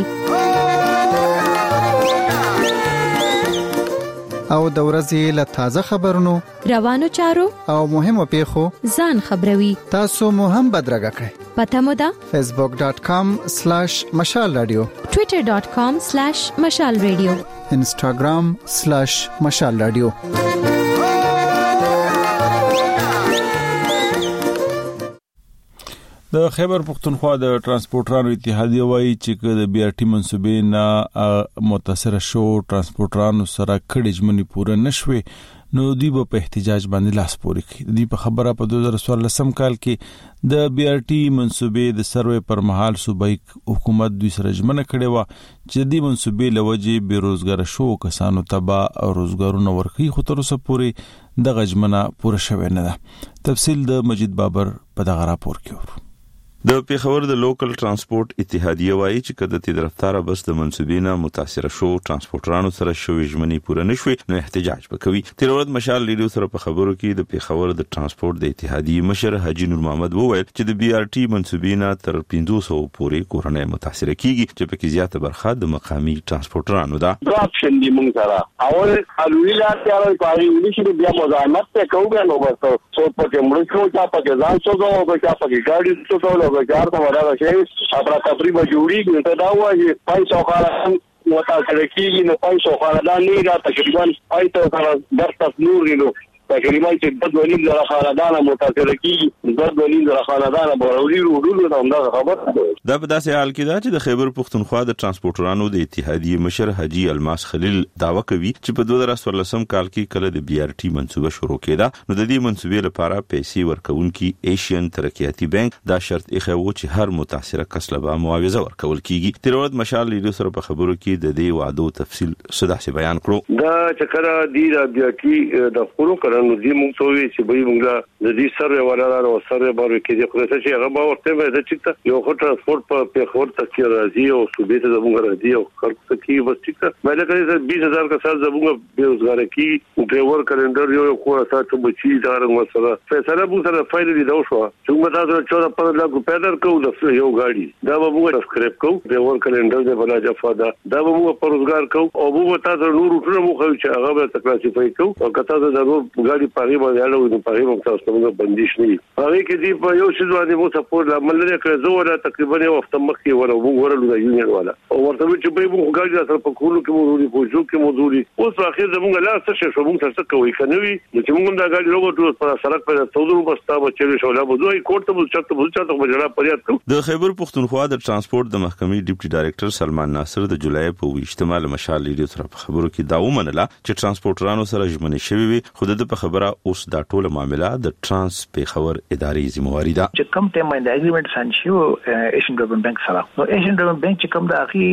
S12: او د ورځې له تازه خبرونو
S3: روانو چارو
S12: او مهمو پیښو
S3: ځان خبروي.
S12: تاسو مو هم بدرګه کړئ.
S3: پته مو ده
S12: facebook.com/مشال رادیو،
S3: twitter.com/مشال رادیو،
S12: instagram/مشال رادیو.
S1: د خیبر پختونخوا د ترانسپورټرانو اتحادیه وایي چې د بي ار ټي منصوبې نه متاثر شو ترانسپورټرانو سره کډې ژمنې پوره نشوي نو دوی په احتجاج باندې لاس پورې کړي. دوی په خبره په 2014 کال کې د بي ار ټي منصوبې د سروې پر مهال صوبایي حکومت دوی سره ژمنه کړې و چې د منصوبې لوجې بیروزګار شو کسانو ته به روزګارونه ورکړي، خو تر اوسه پورې د ژمنه پوره شوې نه ده. تفصیل د مجید بابر په دغه راپور کې ورو.
S4: د پیښور د لوکل ترانسپورت اتحادیه وایي چې کله د رفتار بس د منصوبینه متاثر شو ترانسپورټرانو سره شوې ژمنې پوره نشوي نو احتجاج وکوي. تیر ورځ مشال ریډیو سره په خبرو کې د پیښور د ترانسپورت د اتحادیه مشر حاجی نور محمد وویل چې د بي ار ټي منصوبینه تر 500 پورې کورنۍ متاثر کیږي چې په کې زیاته برخه د مقامی ترانسپورټرانو ده.
S11: اپشن دی مونږ سره اول الویلا تیار پاري ونشي بیا مزاحمت ته کوو نو بس څو پکې مړکو چا پکې ځان څو چا پکې ګاډي څو بازار ته ولاړ شي خبره تقریبا جوړیږي ته دا وایي 500 خالص متاثر کیږي نو 500 خاندان نه را تقریبا 500 درس نور دي تقریبا چې د ولیم زره خاندان متاثر کیږي د ولیم زره خاندان بورولي روډو ته هم دا خبر
S4: دا په داسې حال کې دا چې د خیبر پختونخوا د ترانسپورټرانو د اتحادیه مشر حاجی الماس خلیل داوا کوي چې په 2014 کال کې کله د بي ار ټي منصوبه شروع کېده نو د دې منصوبې لپاره پیسې ورکونکي ایشین ترقیاتی بانک دا شرط ایښو چې هر متاثر کس له معاوضه ورکول کیږي. تیر ورځ مشال لیدو سره په خبرو کې د دې وعدو تفصیل صدا سي بیان کړو.
S5: دا چې کله د بي ار ټي د خپل کړه نو دې موږ ته وی چې به موږ د دې سره ولاله او سره به کې دې خو څه چې هغه ورته مې چې یو خو ترانسپورت په خور ته کې راځي او صوبې ته زموږ راځي او خلک ته کې بس چې مې لکه 20000 کا سال زموږ بیروزګار کې ډرایور کلندر یو خو ساتو بچي دا رنګ سره فیصله مو سره فایل دی دا شو چې موږ تاسو 14-15 لک روپیا درکو د یو گاډي دا به موږ سکریپ کو ډرایور کلندر دې بلا جفا دا به موږ په روزګار کو او موږ تاسو نور ټول مو خو چې هغه به کلاسیفای کو او کته دا ضرور گاډي پاري باندې اړه نو پاري موږ تاسو ته بندیش نه هغه کې دی په یو شی باندې مو سپورټ عمل لري کړو زه تقریبا یو هفته مخکې ورلو د یونین والا او ورته چې به موږ گاډي سره په کولو کې موږ په جو کې موږ اوس اخر زموږ لا څه شو موږ څه کوي کنوي چې موږ دا گاډي روبوټ په سړک په توذر بستا بچي شو لا بده کوټ ته چاته بجړه پریاد کو
S4: د خیبر پختونخوا د ترانسپورت د محکمې ډیپټي ډایریکټر سلمان ناصر د جولای په اجتماع مشال لیدو تر خبرو کې دا ومنله چې ترانسپورټرانو سره ژمنې شوی وي خو د په خبره اوس دا ټوله معاملې د ترانس په خبر اداري ذمہواری ده
S6: چې کم ټیم باندې اګریمنت سان شو ایشین ډیولپمنٹ بانک سره نو ایشین ډیولپمنٹ بانک چې کم د اخی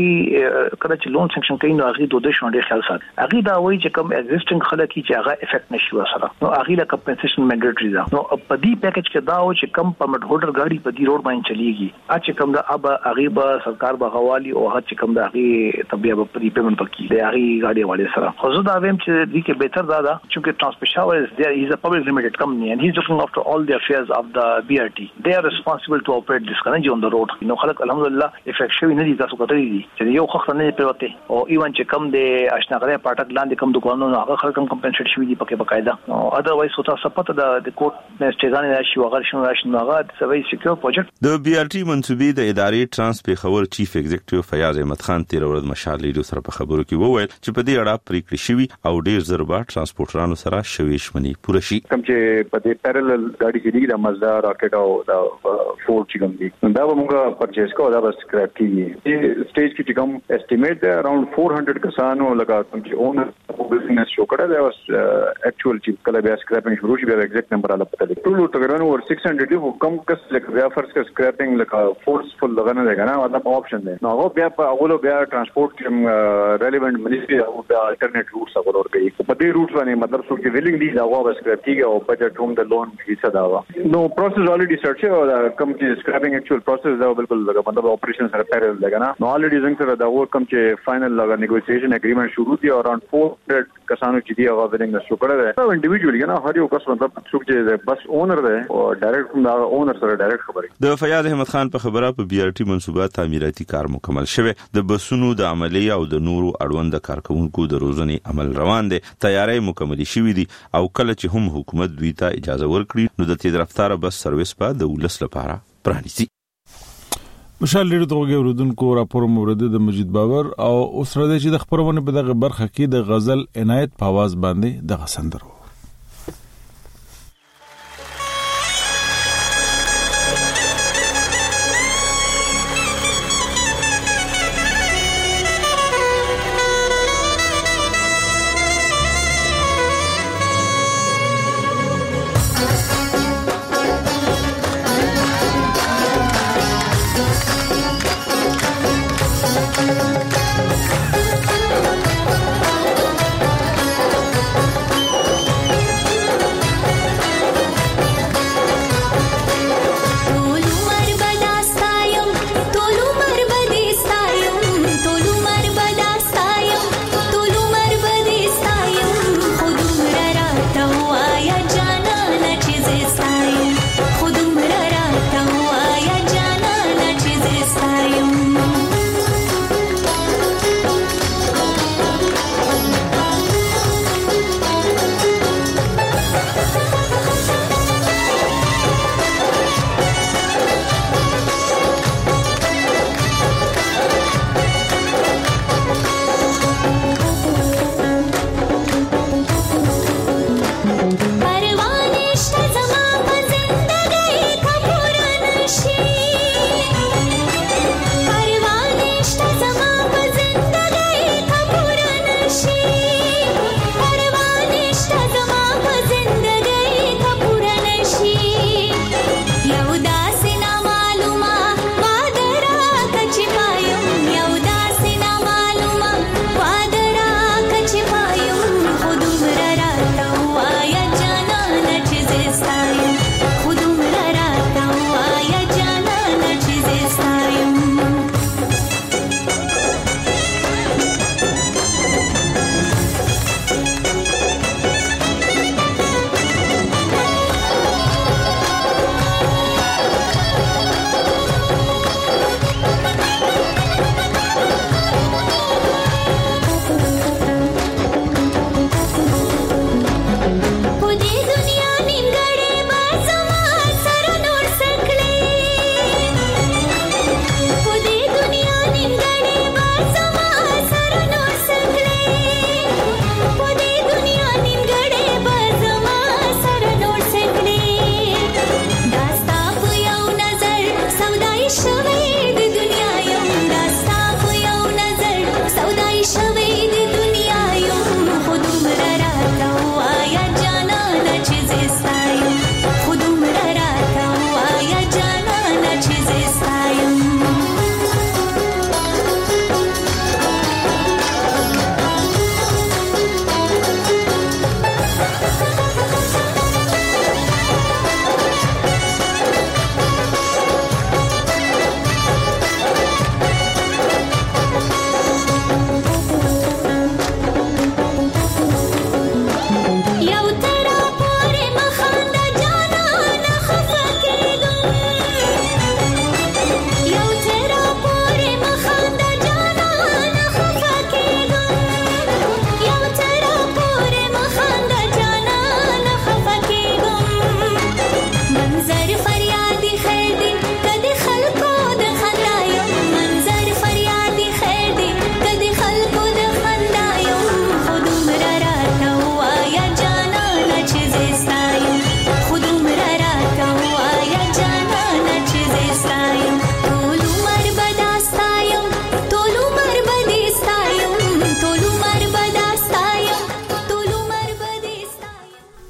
S6: کله چې لون سنکشن کوي نو اخی دوه شونډې خیال سات اخی دا وایي چې کم ایگزیسټینګ خلک چې هغه افیکټ نشي وسره نو اخی لا کمپنسیشن منډیټری ده نو په دې پیکج کې دا و چې کم پرمټ هولډر گاډي په دې روډ باندې چلیږي چې کم دا اب اخی به سرکار به حوالی او چې کم دا اخی طبيعه په دې پیمنٹ پکې دی اخی گاډي والے سره خو زه دا ویم چې دې کې بهتر دا چې ترانسپورټ is a public limited company and he's looking after all the affairs of the BRT. They are responsible to operate this kanji on the road. You know, خلک الحمدلله افیکټ شوی نه دي تاسو کتلی دي چې یو خخ نه پروته او ایون چې کم د آشناغره پټک لاندې کم دکانونو هغه خلک کمپنسیټ شوی دي پکې بقاعده او اذروایز هوتا سپورت د کوټ نه استګان راشي او غیر شنو راشي نو هغه سوي سکیور پروجیکټ
S4: د BRT منسوبي د ادارې ترانس په خبر چیف ایگزیکټیو فیاض احمد خان تیر ورځ مشال لیدو سره په خبرو کې وویل چې په دې اړه پریکړه شوی او ډیر زربا ترانسپورټرانو سره شوي شمنی پوره شي
S7: کوم چې په دې پیرالل گاډي کې دی د مزدا راکټ او د فورډ چې کوم دي دا به موږ پرچیز کوو دا به سکرپ کیږي په سټیج کې کوم اسټیمیټ دی اراوند 400 کسانو لگا کوم چې اونر بزنس شو کړه دا واس اکچوال چې کله بیا سکرپینګ شروع شي بیا ایگزیکټ نمبر اله پته لګي ټول تقریبا اور 600 دی کم کس لکه بیا فرض کا سکرپینګ لکه فورسفل لګنه دی کنه مطلب آپشن دی نو هغه بیا په اولو بیا ترانسپورت ریلیونٹ منیسټری او بیا الټرنیټ روټس اگر اور کوي په دې روټ باندې مطلب څوک چې ویلینګ دی دا هغه سکرپ کیږي او بجټ هم د لون حصہ دا نو پروسس الریډي سټارټ شو دا کم چې سکرپینګ اکچوال پروسس دا بالکل لګا مطلب اپریشن سره پیرل لګا نو الریډي څنګه سره دا ور کم چې فائنل لګا نیګوسییشن اګریمنٹ شروع دي اراوند 400 کسانو چې دی هغه ویلینګ شو کړه دا انډیویډوالي نه هر یو کس مطلب څوک چې بس اونر دی او ډایرکټ دا اونر سره ډایرکټ خبري
S4: د فیاض احمد خان په خبره په BRT منصوبات تعمیراتي کار مکمل شوه د بسونو د عملی او د نورو اړوند کارکونکو د روزنې عمل روان دي تیاری مکمل شوې دي او کله چې هم حکومت دوی ته اجازه ورکړي نو د تیز رفتار بس سرویس په د ولس لپاره پرانیسي
S1: مشال لیدو توګه ورودونکو راپور مورد د مجید باور او اوس راځي چې د خبرونه په دغه برخه کې د غزل عنایت په आवाज باندې د غسندرو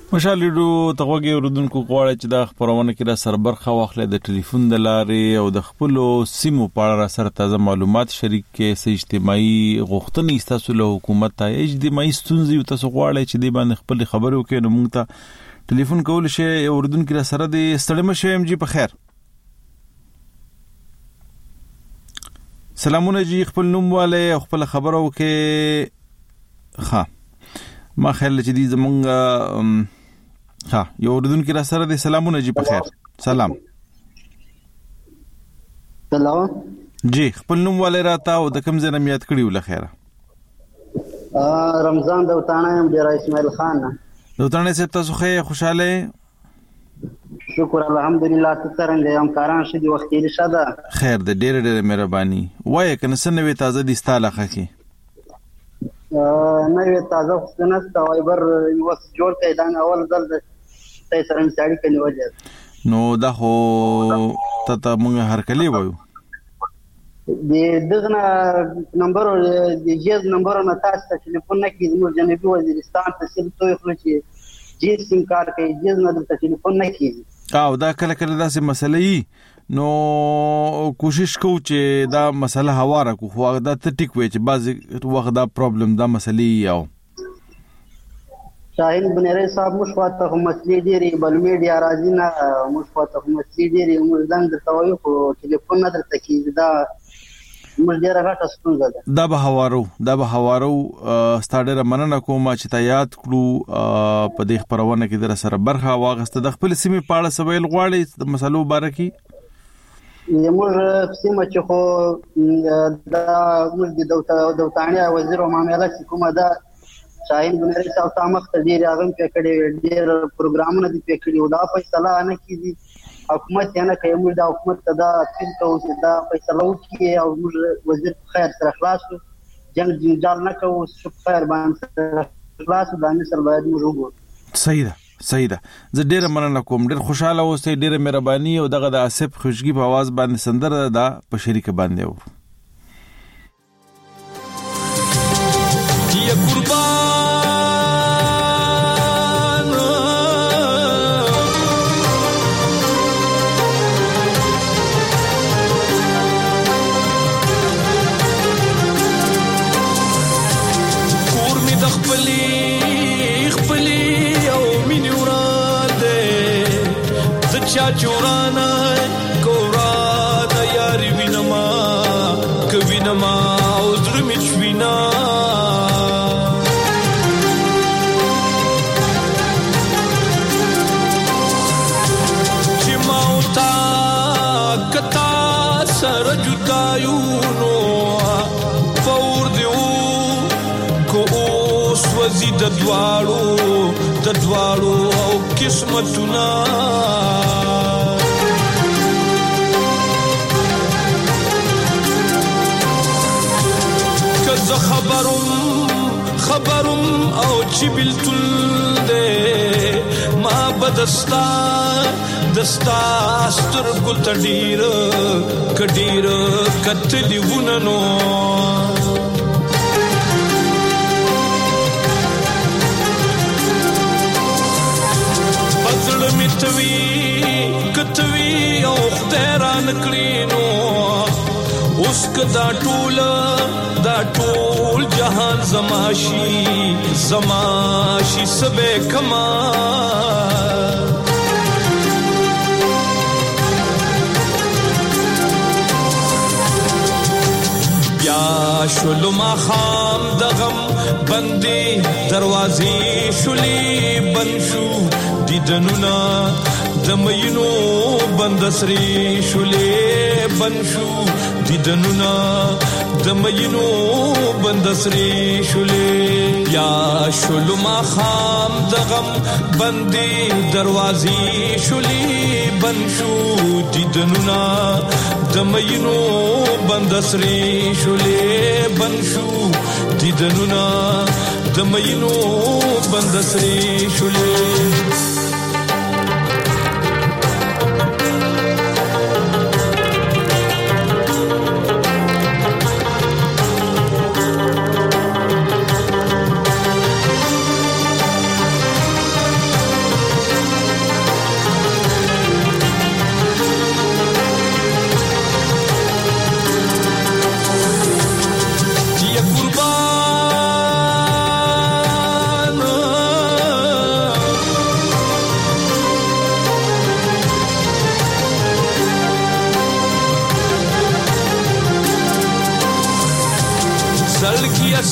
S1: مشال ریډیو تغوږی اوردونکو غواړي چې د خبرونه کې را سربرخه واخلې د ټلیفون د لارې او د خپل سیمو په اړه سره تازه معلومات شریک کې اجتماعي غوښتنې تاسو له حکومت ته اجتماعي ستونزې تاسو غواړي چې د باندې خپل خبرو کې نو موږ ته ټلیفون کول شي اوردونکو را سره د ستړي مشه ام جی په خیر. سلامونه جی خپل نوم والے خپل خبرو کې ها ما خیال چې دې زمونږ ها یو اردوونکو را سره د سلامونه جی په خیر. سلام جی خپل نوم والے راته او د کوم ځای نه یاد کړیو له خیره؟
S8: رمضان دوتانه یم ډیر اسماعیل خان.
S1: دوتانه سه تاسو خې خوشاله؟
S8: شکر الحمدلله. ته څنګه یم کاران شې وخت یې شاده؟
S1: خیر د ډیر ډیر مهرباني. وای کنه سنوي تازه دي ستاله خکې
S8: نه وي تازه خصنست وایبر یو جوړ کړي دا اول ځل د سره مثالي کلی وجه
S1: نو دا خو ته موږ هر کلی وایو
S8: د دغه نمبر د جیز نمبر نه تاسو ته ټلیفون نه کیږي نو جنوبي وزیرستان ته سیل توې خو چې جیز سیم کارت کوي جیز نه د ټلیفون نه کیږي
S1: او دا کله کله داسې مسلې نو کوشش کو چې دا مسله هواره کو خو دا ته ټیک وي چې بعض وخت دا پرابلم دا مسلې یو
S8: شاهین بنيري صاحب مشفاته هم مسلې ډېری بل میډیا راځي نه مشفاته هم مسلې ډېری موږ ځان د توایو خو ټلیفون نه درته کیږي دا موږ ډېر غټه ستونزه ده. دا به هوارو ستاډره مننه کوم چې تا یاد کړو په دې خبرونه کې در سره برخه واغسته د خپل سیمې په اړه سوال غواړي د مسلو باره کې موږ سیمه چې خو دا موږ د دوتانه وزیر او معاملات کومه ده شاهین بنيري صاحب تامخ ته ډیر اغم په کړي ډیر پروګرامونه دي په کړي او دا فیصله نه کیږي حکومت نه کوي موږ د حکومت ته دا اپیل کوو چې دا فیصله وکړي او موږ وزیر خیر سره خلاص جنگ جنجال نه کوو خیر باندې خلاص د مصر باید موږ وګورو.
S1: صحیح ده زه ډیر مننه کوم ډیر خوشاله اوسئ ډیر مهرباني او دغه د اسف خوشګي په आवाज باندې سندره دا په شریک باندې و یا قربان کور می د خپلی او مینی وراده د چا چورانا کورا د یاری وینما کوینما او درمی چوینا چې ماوتا کتا سره جدایونو فور دیو کو اوس وزي د دواړو او قسمتونه که خبرم او چې بلتل ده ما بدستا دستا سترګو ته ډیر کتلی وننو کتوی او خدای را نکړینو اوس کدا ټول جهان زماشي سبه کما بیا شلو ما خام دغم بندي دروازې شولې بنشو دیدنونا دمینو بندسری شولې بنشو دیدنونا دمینو بندسری شولې یا شلو ما خام دغم بندي دروازې شولې بنشو دیدنونا دمینو بندسری شولې بنشو دیدنونا دمینو بندسری شولې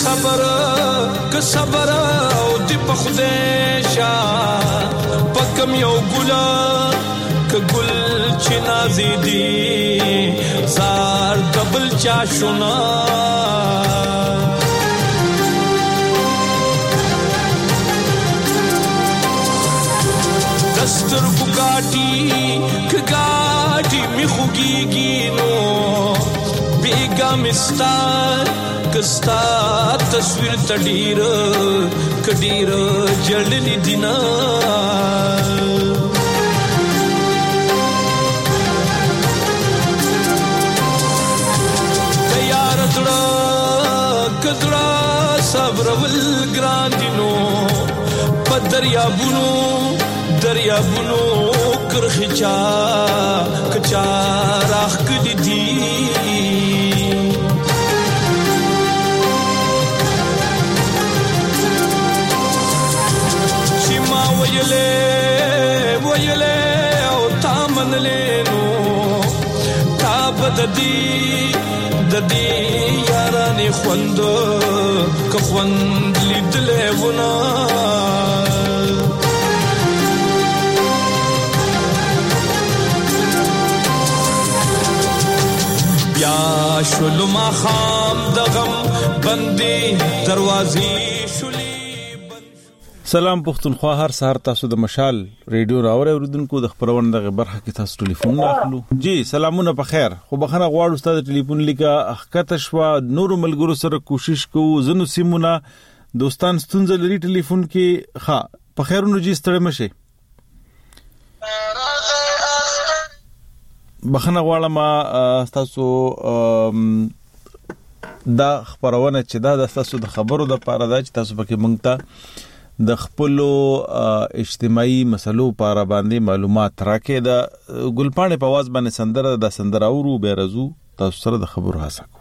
S9: صبر او دی په خدای شا پکم یو ګلا ک ګل چې نازي دي زار قبل چا شونا دستر ګاټي می خوږيږي نو بیګا مستار کستا تصویر تډیر کډیر جړلې دینا تیار کډړه صبر ول ګران دینو په دریابونو کرخچا کچا راخ کدی دی شما ویلے او تامن لینو تاب ددی یارانی خوند که خوند لیدلے ونا بیا شلو ما خام دغم بندي دروازې شولي.
S1: سلام پښتونخوا، هر سهار تاسو د مشال ریډیو راوړی اوریدونکو د خبرونه دغه برخه کې تاسو ټلیفون راخلو. جی سلامونه په خیر. خو بخنه غواړو استاد ټلیفون لیکه اخکته شوا نور ملګرو سره کوشش کوو زنو سیمونه دوستان ستونزه لري ټلیفون کې ښه په خیرونو جی ستړي مشه بخنه غواړم تاسو دا خبرونه چې دا تاسو د خبرو د پاره دا چې تاسو پکې مونږ ته د خپل اجتماعي مسلو لپاره باندې معلومات راکې د ګلپانې په आवाज باندې سندره اورو به رزو تاسو سره د خبرو هڅه کوو.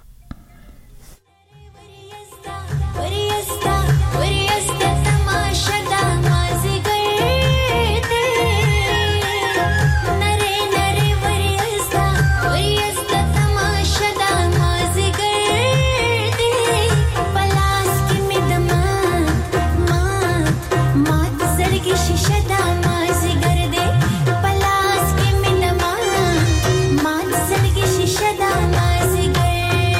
S10: पलास के मिनमा मात सर की शीशा दामा से गए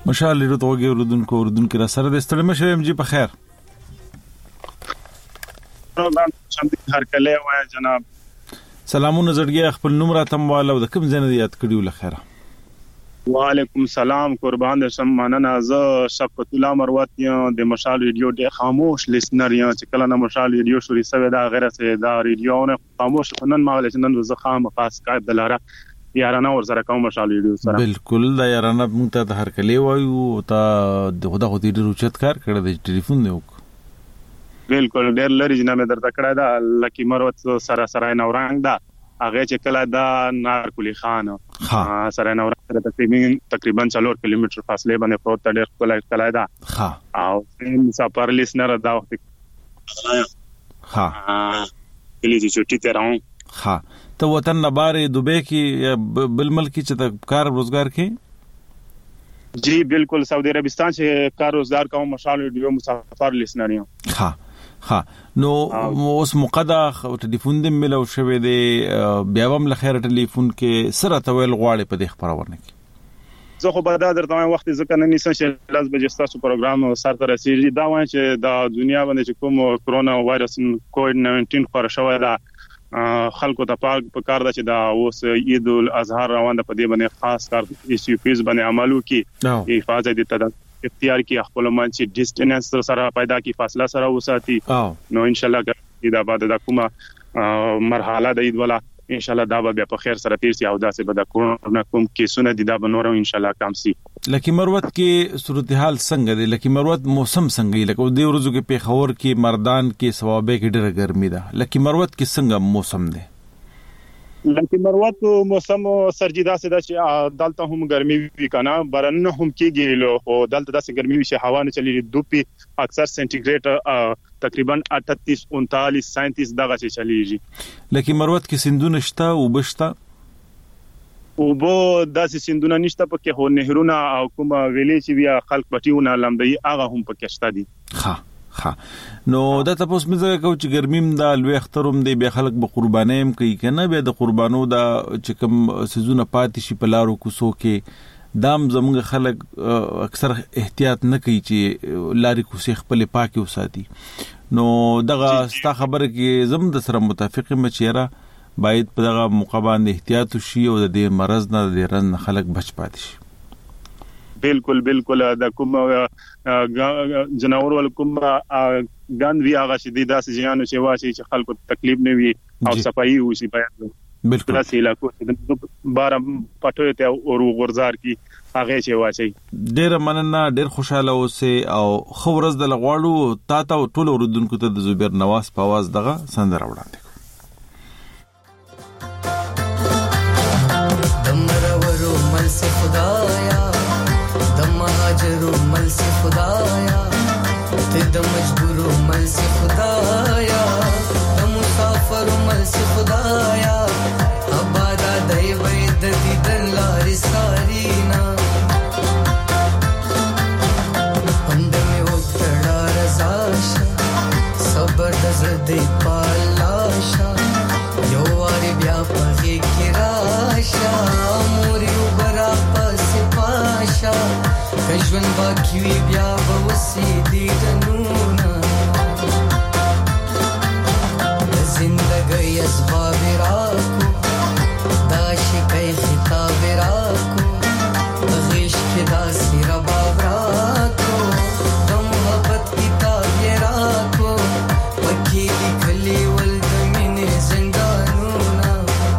S1: مشال ریډیو توګه اوردونکو را سره د ستړي مشه ام جی په خیر
S10: هر کله وای جناب
S1: سلامونه زړګي خپل نوم را تم والو د کوم ځنه یاد کړیو لخيره
S10: وعلیکم سلام قربان شم مننه ز شفقت الله مروت د مشال ریډیو د خاموش لیسنر یا چې کله نه مشال ریډیو شوري سوي دا غیره سه دا ریډیو نه خاموش نن ما ولې نن ز خام خاص قائد دلاره یارانه ور سره کوم مشال ریډیو سره
S1: بالکل دا یارانه مونږ ته هر کله وایو تا دغه خو دې روچت کار کړی د ټلیفون دی
S10: بالکل ډېر لري جناب درته کړه دا لکی مروت سره سره نورنګ دا هغه چې کله دا نارکلی خان سره نورنګ تقریبا 4 کیلومتر فاصله باندې پروت ډېر کله دا او مسافر لیسنر دا وخت کلی چې چټی ته راو
S1: ته وطن نه بارې دوبه کې بل ملک چې کار روزګار کې
S10: جی بالکل سعودي عربستان چې کار روزګار کوم مشال ریډیو مسافر لیسنر یم
S1: نو اوس مقدخ ټلیفون دې ملو شوې دې بیا هم لخيره ټلیفون کې سره تویل غواړي په دې خبرونه کې
S10: زه خو به دا درته وخت ځکه نه نیسم چې لاس بجې ستاسو پروګرام سره تر رسیدي دا وایي چې د دنیا باندې چې کوم کرونا وایرس کووډ 19 خور شوی دا خلکو ته په کار ده چې دا اوس عید الاضحى روان ده په دې باندې خاص کار ایس یو پیز باندې عملو کې حفاظت دي اختیار کی خپل منځ ډیسټنس سره پیدا کی فاصله سره وساتي نو ان شاء الله دا بعد د کومه مرحله د عید ولا ان شاء الله دا به په خیر سره تیر سي او دا سه به د کورونا کوم کیسونه دي دا به نور ان شاء الله کم سي
S1: لکه مروت کې صورتحال څنګه دی لکه مروت موسم څنګه دی لکه د ورځو کې پیښور کې مردان کې ثوابه کې ډېره ګرمي ده لکه مروت کې څنګه موسم دی
S10: لکه مروت موسم سرجیدا سدا چې دلته هم ګرمي وی کنه برن هم کېږي له دلته داسې ګرمي وی چې هوا نه چلی دوپی اکثر سنټیګریډ تقریبا 38 39 37 دغه چې چلیږي
S1: لکه مروت کې سندونه شته او بشته
S10: او بو داسې سندونه نشته پکې هو نهرونه او کوم ویلې چې بیا خلک پټیونه لمبي هغه هم پکې شته دي
S1: نو دا تاسو مزه کو چې ګرمیم دا لوی اختروم دی به خلک به قربانیم کوي کنه به د قربانو دا چې کوم سيزونه پاتې شي په لارو کوسو کې دام زموږ خلک اکثر احتیاط نه کوي چې لاري کوسي خپل پاکي وساتي نو دغه ستا خبره کې زم د سره متفق مچيره باید په دغه مقابله احتیاط شي او د مرز نه د رن خلک بچ پاتې شي
S10: بالکل د کوم جناور ول کوم ګان وی هغه شدي داسې جنانو چې واشي چې خلکو تکلیف نه وي او صفائی وشي باید
S1: بالکل
S10: داسې علاقو چې بار پټوي ته او غورزار کی هغه چې واشي
S1: ډېر مننه ډېر خوشاله اوسه او خورز د لغواړو تا ټول اوردونکو ته د زبیر نواز په आवाज دغه سندره وړاندې
S14: دمرورو مل سے خدایا مهاجرو مل سے خدایا ته د مجبورو مل سے خدایا د مسافرو مل سے خدایا ابادا دای وې د دیدن لارې سارینا پندمه وکړه رضاشا صبر د زدې پالاشا یو واری بیا پغې کې راشا موري وبرا پس پاشا کژون باقی وی بیا بوسیدی جنونا زندگی اسباب راکو داشی کئی خطاب راکو غیش کے داسی رباب راکو دم محبت کتاب راکو پکی لکھلی والدمین زندانونا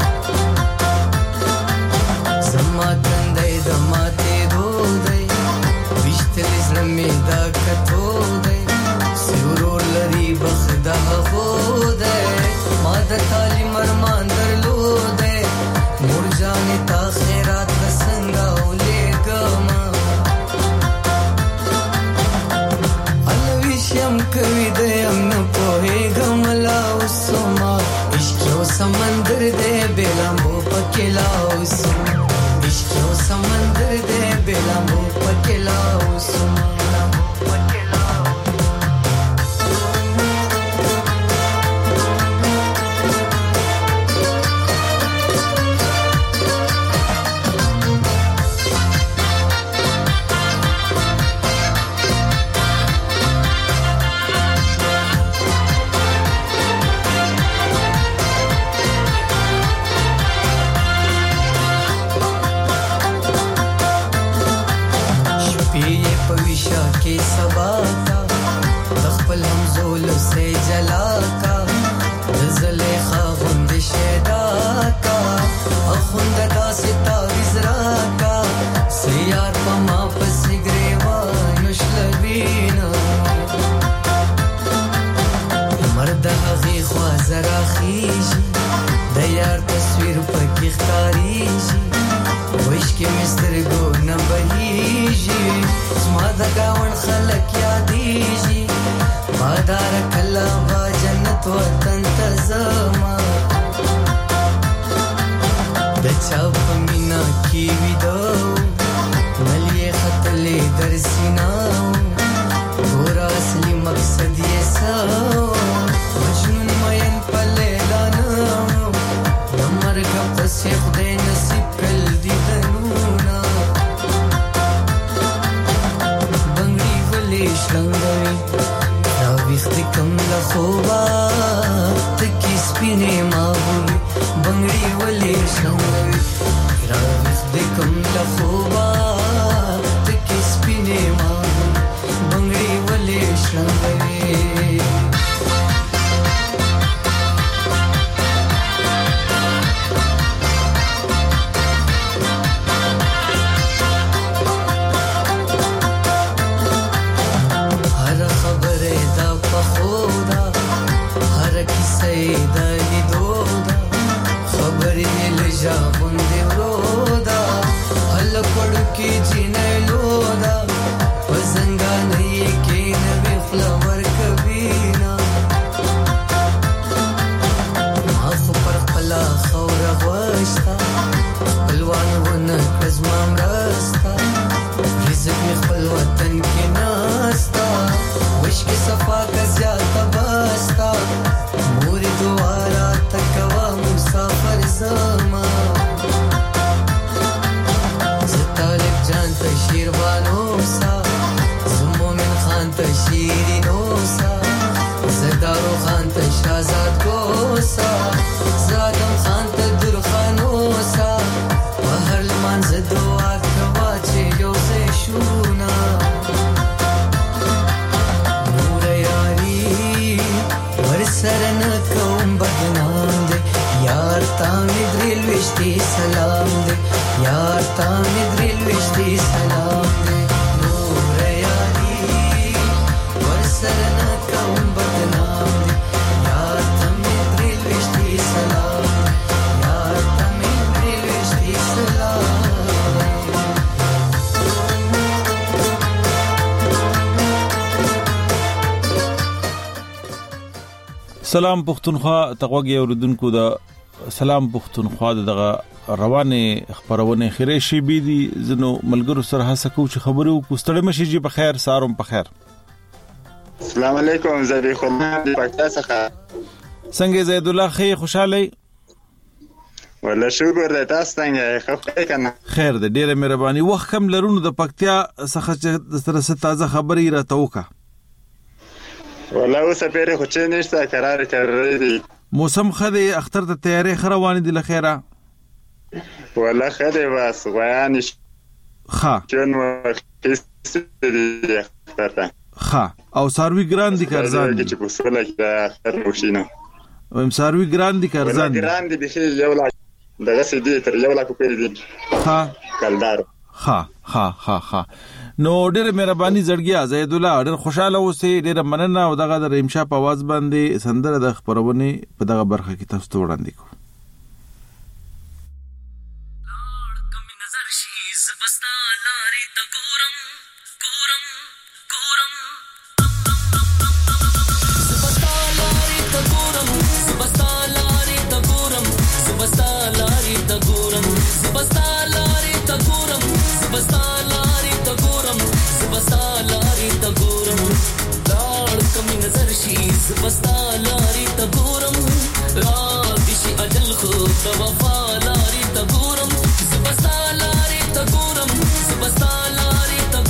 S14: زما تندائی دماتے دو دائی زلمی دا کتو دے سیورور لری بخدا خو دے ماد تالی مرمان در لو دے مور جانی تا خیرات بسنگا اولے گاما علویشیم کوی دے امن پوہے گملا اسوما عشقیو سمندر دے بیلامبو پکلا اسوما عشقیو سمندر دے بیلامبو پکلا اسوما के सबा का तखपल हमजोल से जला का ज़लेखा गुंद शेदा का अखुंद दा सिता विजरा का सियार पमा पसिग्रेवा नुशलबीना मर्द हगी ख्वाजरा खीजी दयार तस्वीर पकी ख्तारीजी وش के मिस्र गो न बहीजी स्माद गावन खलक यादीजी बादार कला बा जन्नत वतन तज़मा दचा पमीना की विदो नलिए खतले दरसिना गोरा असली मकसद ये साओ मजनून मयन पले लाना नमर का पसे खुदे नसीब कल दी दनूना बंगड़ी वले शंगवी राविख्त कम लखोबा तकी स्पिने माहुली बंगड़ी वले शंगवी राविख्त कम लखोबा तकी स्पिने माहुली बंगड़ी वले शंगवी की जीने लोदा वजंगा नहीं के नबी फ्लावर कबीना आँख पर कला खौर वास्ता बलवान वन कज़माम रास्ता रिज़्क़ में खल वतन के नास्ता विश के सफा का ज़्यादा बास्ता मोरी दुआरा तकवा मुसाफर ज़मा जान तशीर बानोसा जुमोमिन खान तशीरी नोसा ज़दारो खान तशाजाद गोसा ज़ादम खान तदुर खानोसा वहर लमान ज़दो आकवाचे योसे शूना नूर यारी वरसरन कौम बदनाम दे यार तामिद रिलविश्ती सलाम दे यार तामिद रिलविश्ती सलाम दे नूर यारी वरसरना कौम बदनाम दे यार तामिद रिलविश्ती सलाम दे यार तामिद रिलविश्ती सलाम
S1: سلام پښتونخوا تقوږی اوردونکو د سلام پښتونخوا دغه روانه خبرونه خیره شي بي دي زنو ملګرو سره هڅه کوم چې خبرو کوستړی مشي جی په خیر ساروم په خیر
S13: السلام علیکم زبی خدای دې پکتا څخه
S1: څنګه زید الله خیر خوشاله
S13: ولا شکر دې تاسو څنګه خو کنه
S1: خیر دې ډیره مهرباني وخت کم لرونو د پکتیا څخه چې سره تازه خبري راټوکا
S13: ولا اوس پیره خو چې نشته قرار کړی
S1: موسم خدي اختر ته تیاری خروان دي لخيره
S13: ولا خدي بس غيانش
S1: خا
S13: چون وختي اختر
S1: خا او ساروي ګران دي کارزان
S13: چې په سوله کې اختر وشینو
S1: ويم ساروي ګران دي کارزان
S13: ګران دي به یو لا دغه سدي تر یو لا کو پیری دي
S1: خا
S13: کلدار
S1: خا خا خا خا نو ډېر مهرباني زړګیا زید الله ډېر خوشاله اوسې ډېر مننه او دغه د ریمشا په आवाज باندې سندره د خبرونه په دغه برخه کې تاسو ته وړاندې کوم
S15: बस्ता लारी तगोरम रातिशी अजल खो तवफा लारी तगोरम बस्ता लारी तगोरम बस्ता लारी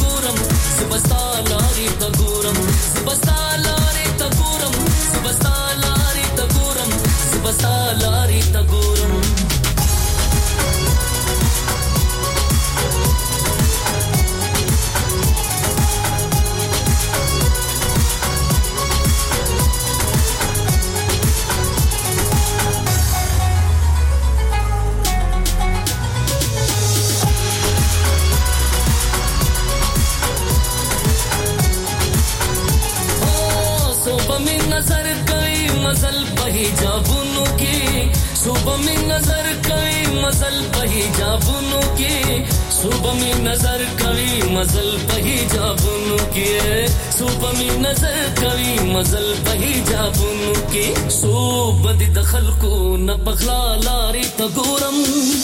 S15: صبح में नजर कभी मजल पही जाबुनु के صبح में नजर कभी मजल पही जाबुनु के صبح में नजर कभी मजल पही जाबुनु के صبح د دخل को न पगला लारी तगोरम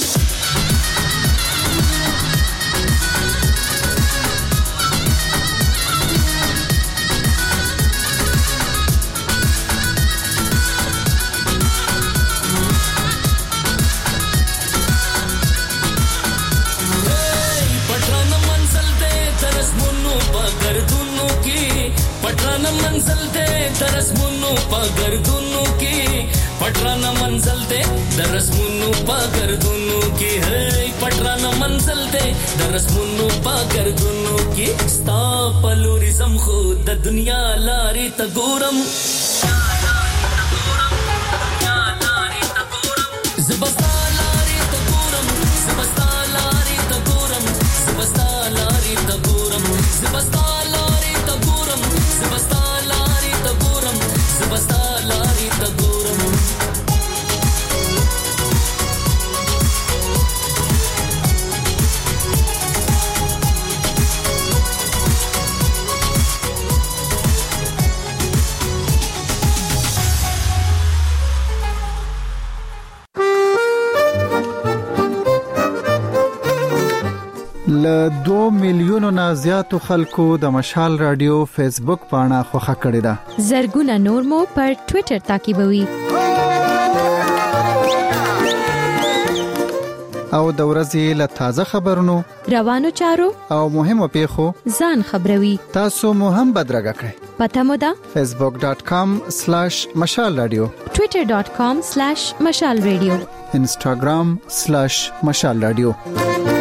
S15: पटराना मंजिल दे दरस मुन्नु पगर दुनु की पटराना मंजिल दे दरस मुन्नु पगर दुनु की है पटराना मंजिल दे दरस मुन्नु पगर दुनु की स्ता पलूरिज्म खुद दुनिया लारी तगोरम ज़बस्ता लारी तगोरम ज़बस्ता लारी तगोरम ज़बस्ता लारी तगोरम ज़बस्ता लारी तगोरम ज़बस्ता लारी तगोरम ज़बस्ता लारी तगोरम
S12: ل 2 میلیونو نه زیاتو خلکو د مشال رادیو فیسبوک پاڼه خوښه کړې ده.
S3: زرګونه نور مو پر ټوئیټر تعقیبوي.
S12: او د ورځې له تازه خبرونو
S3: روانو چارو
S12: او مهمو پیښو
S3: ځان خبروي.
S12: تاسو مو هم بدرګه کړئ.
S3: پته مو ده
S12: facebook.com/مشال رادیو
S3: twitter.com/مشال رادیو
S12: instagram/مشال رادیو